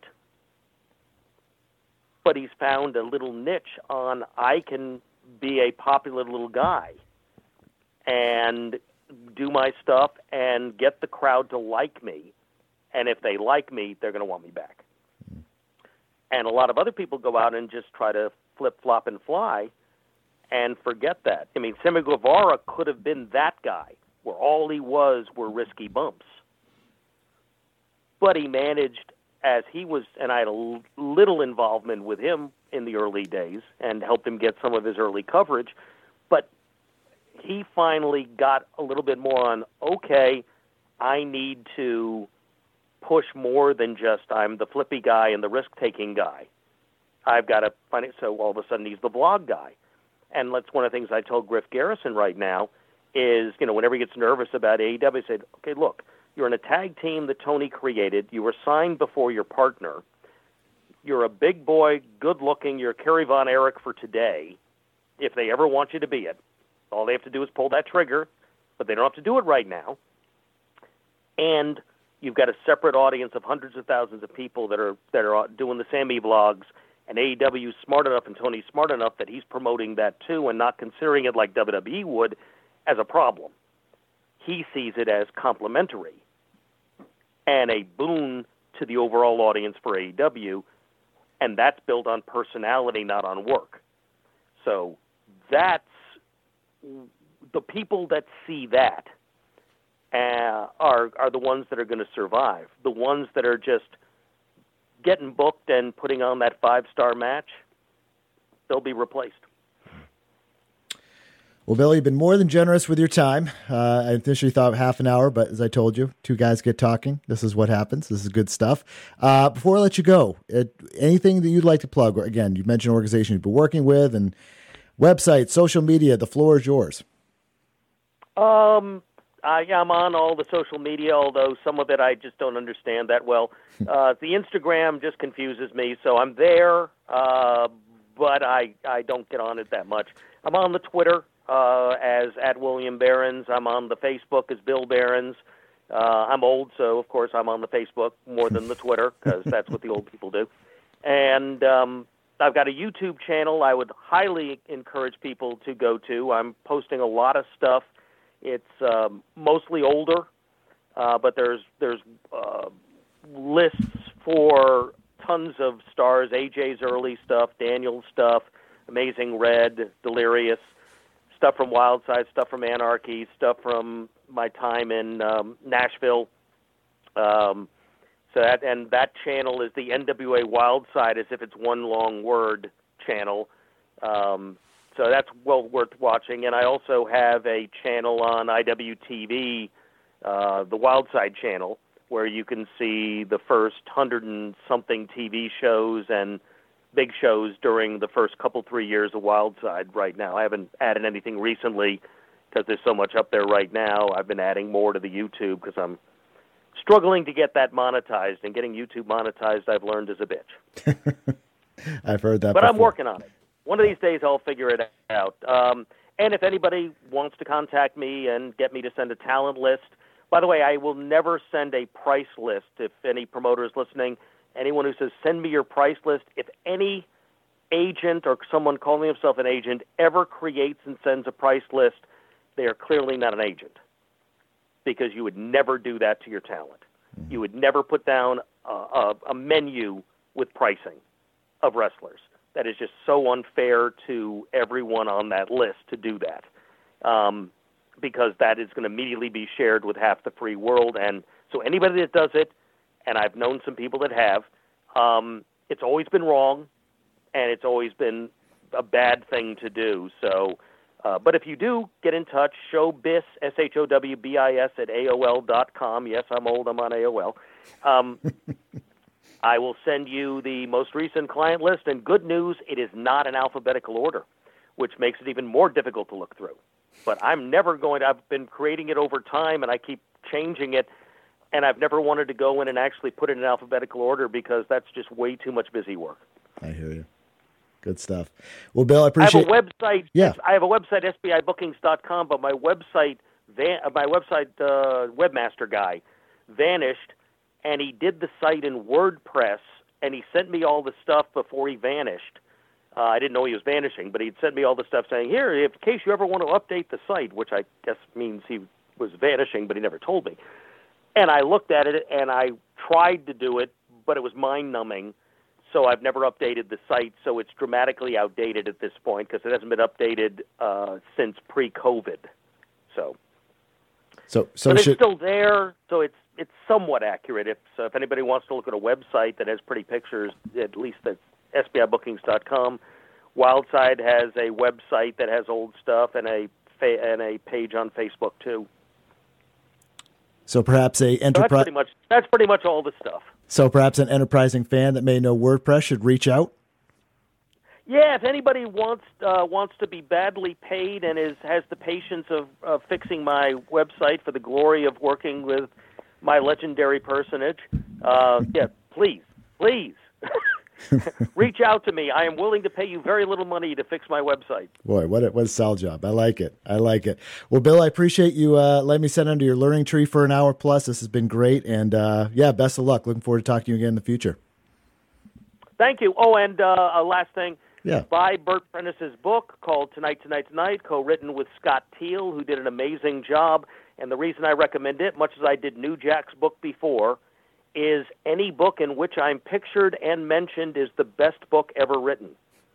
B: But he's found a little niche on I can be a popular little guy and do my stuff and get the crowd to like me. And if they like me, they're going to want me back. And a lot of other people go out and just try to flip-flop and fly and forget that. I mean, Sammy Guevara could have been that guy where all he was were risky bumps. But he managed, as he was, and I had a little involvement with him in the early days and helped him get some of his early coverage, but he finally got a little bit more on, okay, I need to push more than just I'm the flippy guy and the risk-taking guy. I've got to find it, so all of a sudden he's the blog guy. And that's one of the things I told Griff Garrison right now is, you know, whenever he gets nervous about A E W, I said, okay, look, you're in a tag team that Tony created. You were signed before your partner. You're a big boy, good-looking. You're Kerry Von Erich for today, if they ever want you to be it. All they have to do is pull that trigger, but they don't have to do it right now. And you've got a separate audience of hundreds of thousands of people that are that are doing the Sammy blogs, and A E W's smart enough and Tony's smart enough that he's promoting that too and not considering it like W W E would as a problem. He sees it as complementary and a boon to the overall audience for A E W, and that's built on personality, not on work. So that's the people that see that uh, are are the ones that are going to survive. The ones that are just getting booked and putting on that five-star match, they'll be replaced.
A: Well, Bill, you've been more than generous with your time. Uh, I initially thought half an hour, but as I told you, two guys get talking. This is what happens. This is good stuff. Uh, before I let you go, it, anything that you'd like to plug? Again, you mentioned organizations you've been working with and websites, social media. The floor is yours.
B: Um, I, I'm on all the social media, although some of it I just don't understand that well. Uh, the Instagram just confuses me, so I'm there, uh, but I, I don't get on it that much. I'm on the Twitter. Uh, as at William Behrens. I'm on the Facebook as Bill Behrens. Uh, I'm old, so of course I'm on the Facebook more than the Twitter because that's what the old people do. And um, I've got a YouTube channel I would highly encourage people to go to. I'm posting a lot of stuff. It's um, mostly older, uh, but there's there's uh, lists for tons of stars, A J's early stuff, Daniel's stuff, Amazing Red, Delirious, stuff from Wildside, stuff from Anarchy, stuff from my time in um, Nashville. Um, so that and that channel is the N W A Wildside, as if it's one long word channel. Um, so that's well worth watching. And I also have a channel on I W T V, uh, the Wildside channel, where you can see the first hundred and something T V shows and big shows during the first couple, three years of Wildside right now. I haven't added anything recently because there's so much up there right now. I've been adding more to the YouTube because I'm struggling to get that monetized, and getting YouTube monetized, I've learned, is a bitch.
A: I've heard that
B: But
A: before.
B: I'm working on it. One of these days I'll figure it out. Um, and if anybody wants to contact me and get me to send a talent list, by the way, I will never send a price list. If any promoter is listening, anyone who says, send me your price list, if any agent or someone calling himself an agent ever creates and sends a price list, they are clearly not an agent, because you would never do that to your talent. Mm-hmm. You would never put down a, a, a menu with pricing of wrestlers. That is just so unfair to everyone on that list to do that, um, because that is going to immediately be shared with half the free world, and So anybody that does it, and I've known some people that have, um, it's always been wrong, and it's always been a bad thing to do. So, uh, but if you do, get in touch, showbiz, S H O W B I S, at A O L dot com. Yes, I'm old, I'm on A O L. Um, I will send you the most recent client list, and good news, it is not in alphabetical order, which makes it even more difficult to look through. But I'm never going to, I've been creating it over time, and I keep changing it, and I've never wanted to go in and actually put it in alphabetical order because that's just way too much busy work.
A: I hear you. Good stuff. Well, Bill, I appreciate.
B: I have a website.
A: Yeah.
B: I have a website, S B I bookings dot com, but my website, my website uh, webmaster guy vanished, and he did the site in WordPress, and he sent me all the stuff before he vanished. Uh, I didn't know he was vanishing, but he'd sent me all the stuff saying, here, in case you ever want to update the site, which I guess means he was vanishing, but he never told me. And I looked at it, and I tried to do it, but it was mind-numbing. So I've never updated the site, so it's dramatically outdated at this point because it hasn't been updated uh, since pre-COVID. So,
A: so, so
B: but
A: should...
B: it's still there, so it's it's somewhat accurate. If so, if anybody wants to look at a website that has pretty pictures, at least that's S B I bookings dot com. Wildside has a website that has old stuff and a fa- and a page on Facebook too.
A: So perhaps a enterprise. So
B: that's pretty much that's pretty much all the stuff.
A: So perhaps an enterprising fan that may know WordPress should reach out?
B: Yeah, if anybody wants uh, wants to be badly paid and is has the patience of, of fixing my website for the glory of working with my legendary personage, uh, yeah, please, please, reach out to me. I am willing to pay you very little money to fix my website.
A: Boy, what a, what a sell job. I like it. I like it. Well, Bill, I appreciate you uh, letting me sit under your learning tree for an hour plus. This has been great. And, uh, yeah, best of luck. Looking forward to talking to you again in the future.
B: Thank you. Oh, and uh, a last thing.
A: Yeah.
B: Buy Burt Prentice's book called Tonight, Tonight, Tonight, co-written with Scott Teal, who did an amazing job. And the reason I recommend it, much as I did New Jack's book before, is any book in which I'm pictured and mentioned is the best book ever written.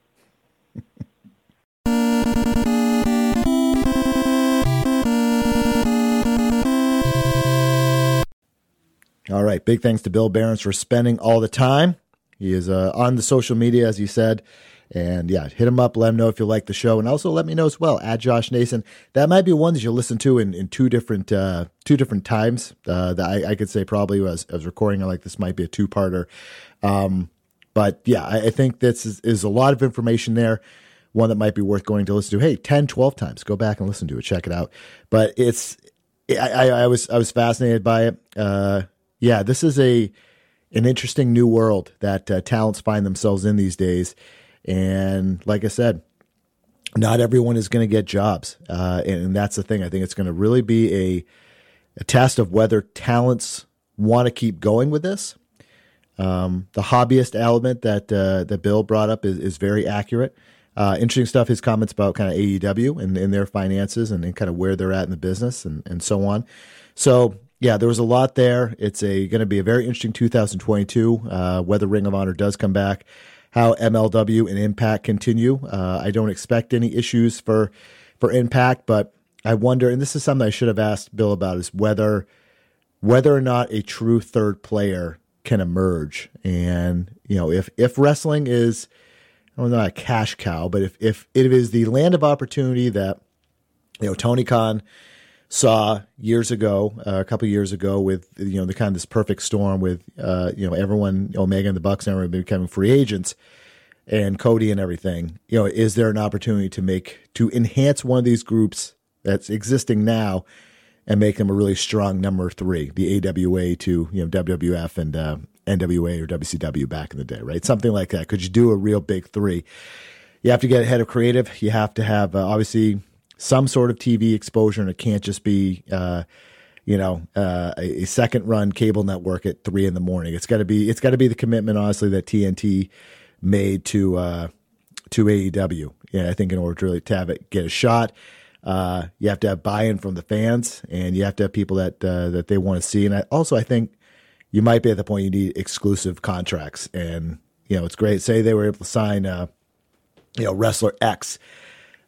A: All right. Big thanks to Bill Behrens for spending all the time. He is uh, on the social media, as he said. And, yeah, hit him up. Let him know if you like the show. And also let me know as well, at Josh Nason. That might be one that you'll listen to in, in two different uh, two different times. Uh, that I, I could say probably as, as recording like this might be a two-parter. Um, but, yeah, I, I think this is, is a lot of information there. One that might be worth going to listen to. Hey, ten, twelve times. Go back and listen to it. Check it out. But it's I, I, I was I was fascinated by it. Uh, yeah, this is a an interesting new world that uh, talents find themselves in these days. And like I said, not everyone is going to get jobs. Uh, and, and that's the thing. I think it's going to really be a, a test of whether talents want to keep going with this. Um, the hobbyist element that uh, that Bill brought up is, is very accurate. Uh, interesting stuff, his comments about kind of A E W and, and their finances and, and kind of where they're at in the business and, and so on. So, yeah, there was a lot there. It's a going to be a very interesting two thousand twenty-two, uh, whether Ring of Honor does come back, how M L W and Impact continue. Uh, I don't expect any issues for for Impact, but I wonder, and this is something I should have asked Bill about, is whether whether or not a true third player can emerge. And, you know, if if wrestling is, I don't know, a cash cow, but if if it is the land of opportunity that, you know, Tony Khan saw years ago, uh, a couple of years ago, with, you know, the kind of this perfect storm with, uh, you know, everyone, Omega and the Bucks and everyone becoming free agents, and Cody and everything. You know, is there an opportunity to make to enhance one of these groups that's existing now and make them a really strong number three, the A W A to, you know, W W F and uh, N W A or W C W back in the day, right? Something like that. Could you do a real big three? You have to get ahead of creative. You have to have uh, obviously some sort of T V exposure, and it can't just be, uh, you know, uh, a, a second run cable network at three in the morning. It's got to be, it's got to be the commitment, honestly, that T N T made to uh, to A E W. Yeah, I think in order to really to have it get a shot, uh, you have to have buy-in from the fans, and you have to have people that uh, that they want to see. And I, also, I think you might be at the point you need exclusive contracts. And, you know, it's great. Say they were able to sign, uh, you know, Wrestler X.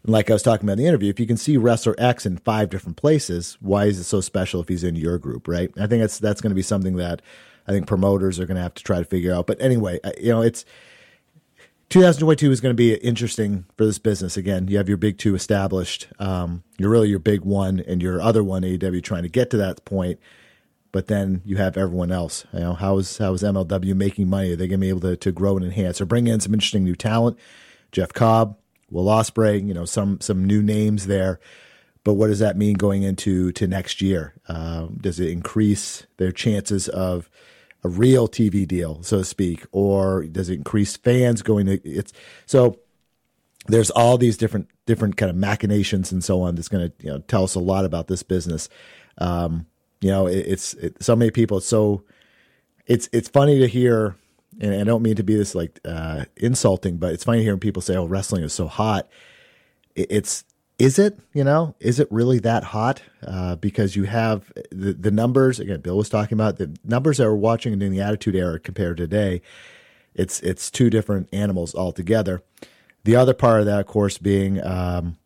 A: And like I was talking about in the interview, if you can see Wrestler X in five different places, why is it so special if he's in your group, right? I think that's that's going to be something that I think promoters are going to have to try to figure out. But anyway, you know, it's twenty twenty-two is going to be interesting for this business. Again, you have your big two established. Um, you're really your big one and your other one, A E W, trying to get to that point. But then you have everyone else. You know, how is how is M L W making money? Are they going to be able to to grow and enhance or bring in some interesting new talent? Jeff Cobb, Will Ospreay, you know, some some new names there. But what does that mean going into to next year? Um, does it increase their chances of a real T V deal, so to speak, or does it increase fans going to it's so there's all these different different kind of machinations and so on that's going to, you know, tell us a lot about this business. Um, you know, it, it's it, so many people. It's so it's it's funny to hear, and I don't mean to be this like uh, insulting, but it's funny hearing people say, "Oh, wrestling is so hot." It, it's Is it, you know, is it really that hot? Uh, because you have the, the numbers, again, Bill was talking about the numbers that we're watching in the Attitude Era compared to today. It's, it's two different animals altogether. The other part of that, of course, being, um,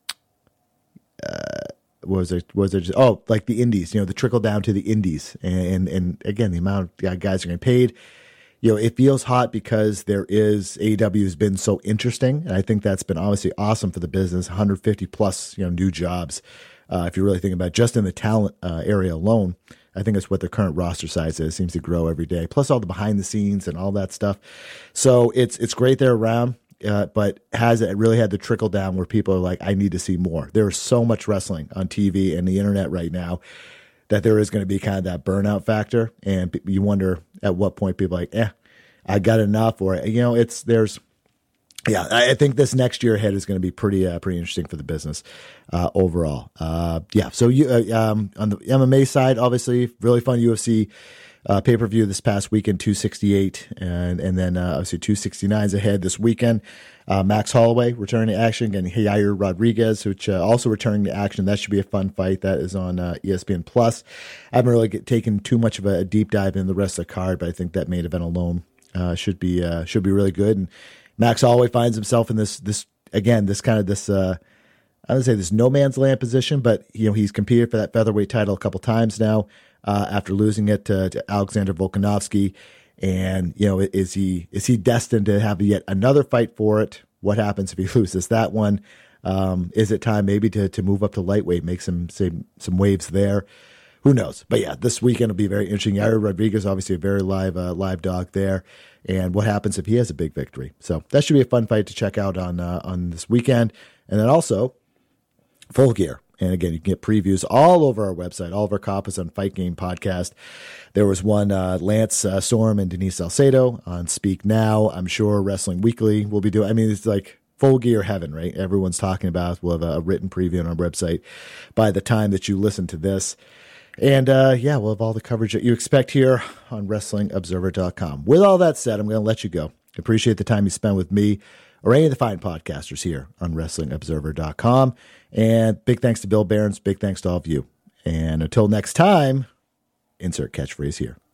A: uh, was it, was it just, oh, like the indies, you know, the trickle down to the indies. And, and, and again, the amount of guys are getting paid. You know, it feels hot because there is A E W has been so interesting, and I think that's been obviously awesome for the business. one hundred fifty plus, you know, new jobs. Uh, if you really think about it, just in the talent uh, area alone, I think it's what their current roster size is. It seems to grow every day. Plus all the behind the scenes and all that stuff. So it's it's great they're around, uh, but has it really had the trickle down where people are like, I need to see more. There is so much wrestling on T V and the internet right now that there is going to be kind of that burnout factor. And you wonder at what point people are like, eh, I got enough. Or, you know, it's, there's, yeah, I think this next year ahead is going to be pretty, uh, pretty interesting for the business uh, overall. Uh, yeah. So you, uh, um, on the M M A side, obviously really fun U F C uh, pay-per-view this past weekend, two sixty-eight, and, and then uh, obviously two sixty-nine is ahead this weekend. Uh, Max Holloway returning to action, and Yair Rodriguez, which uh, also returning to action. That should be a fun fight. That is on uh, E S P N Plus. I haven't really get, taken too much of a deep dive in the rest of the card, but I think that main event alone uh, should be uh, should be really good. And Max Holloway finds himself in this this again this kind of this uh, I would say this no man's land position, but you know he's competed for that featherweight title a couple times now uh, after losing it to, to Alexander Volkanovski. And, you know, is he is he destined to have yet another fight for it? What happens if he loses that one? Um, is it time maybe to to move up to lightweight, make some some, some waves there? Who knows? But yeah, this weekend will be very interesting. Yair Rodriguez, obviously a very live uh, live dog there. And what happens if he has a big victory? So that should be a fun fight to check out on uh, on this weekend. And then also Full Gear. And again, you can get previews all over our website, all of our copies on Fight Game Podcast. There was one, uh, Lance uh, Storm and Denise Salcedo on Speak Now. I'm sure Wrestling Weekly will be doing, I mean, it's like Full Gear heaven, right? Everyone's talking about it. We'll have a written preview on our website by the time that you listen to this. And uh, yeah, we'll have all the coverage that you expect here on Wrestling Observer dot com. With all that said, I'm going to let you go. Appreciate the time you spend with me or any of the fine podcasters here on Wrestling Observer dot com. And big thanks to Bill Behrens. Big thanks to all of you. And until next time, insert catchphrase here.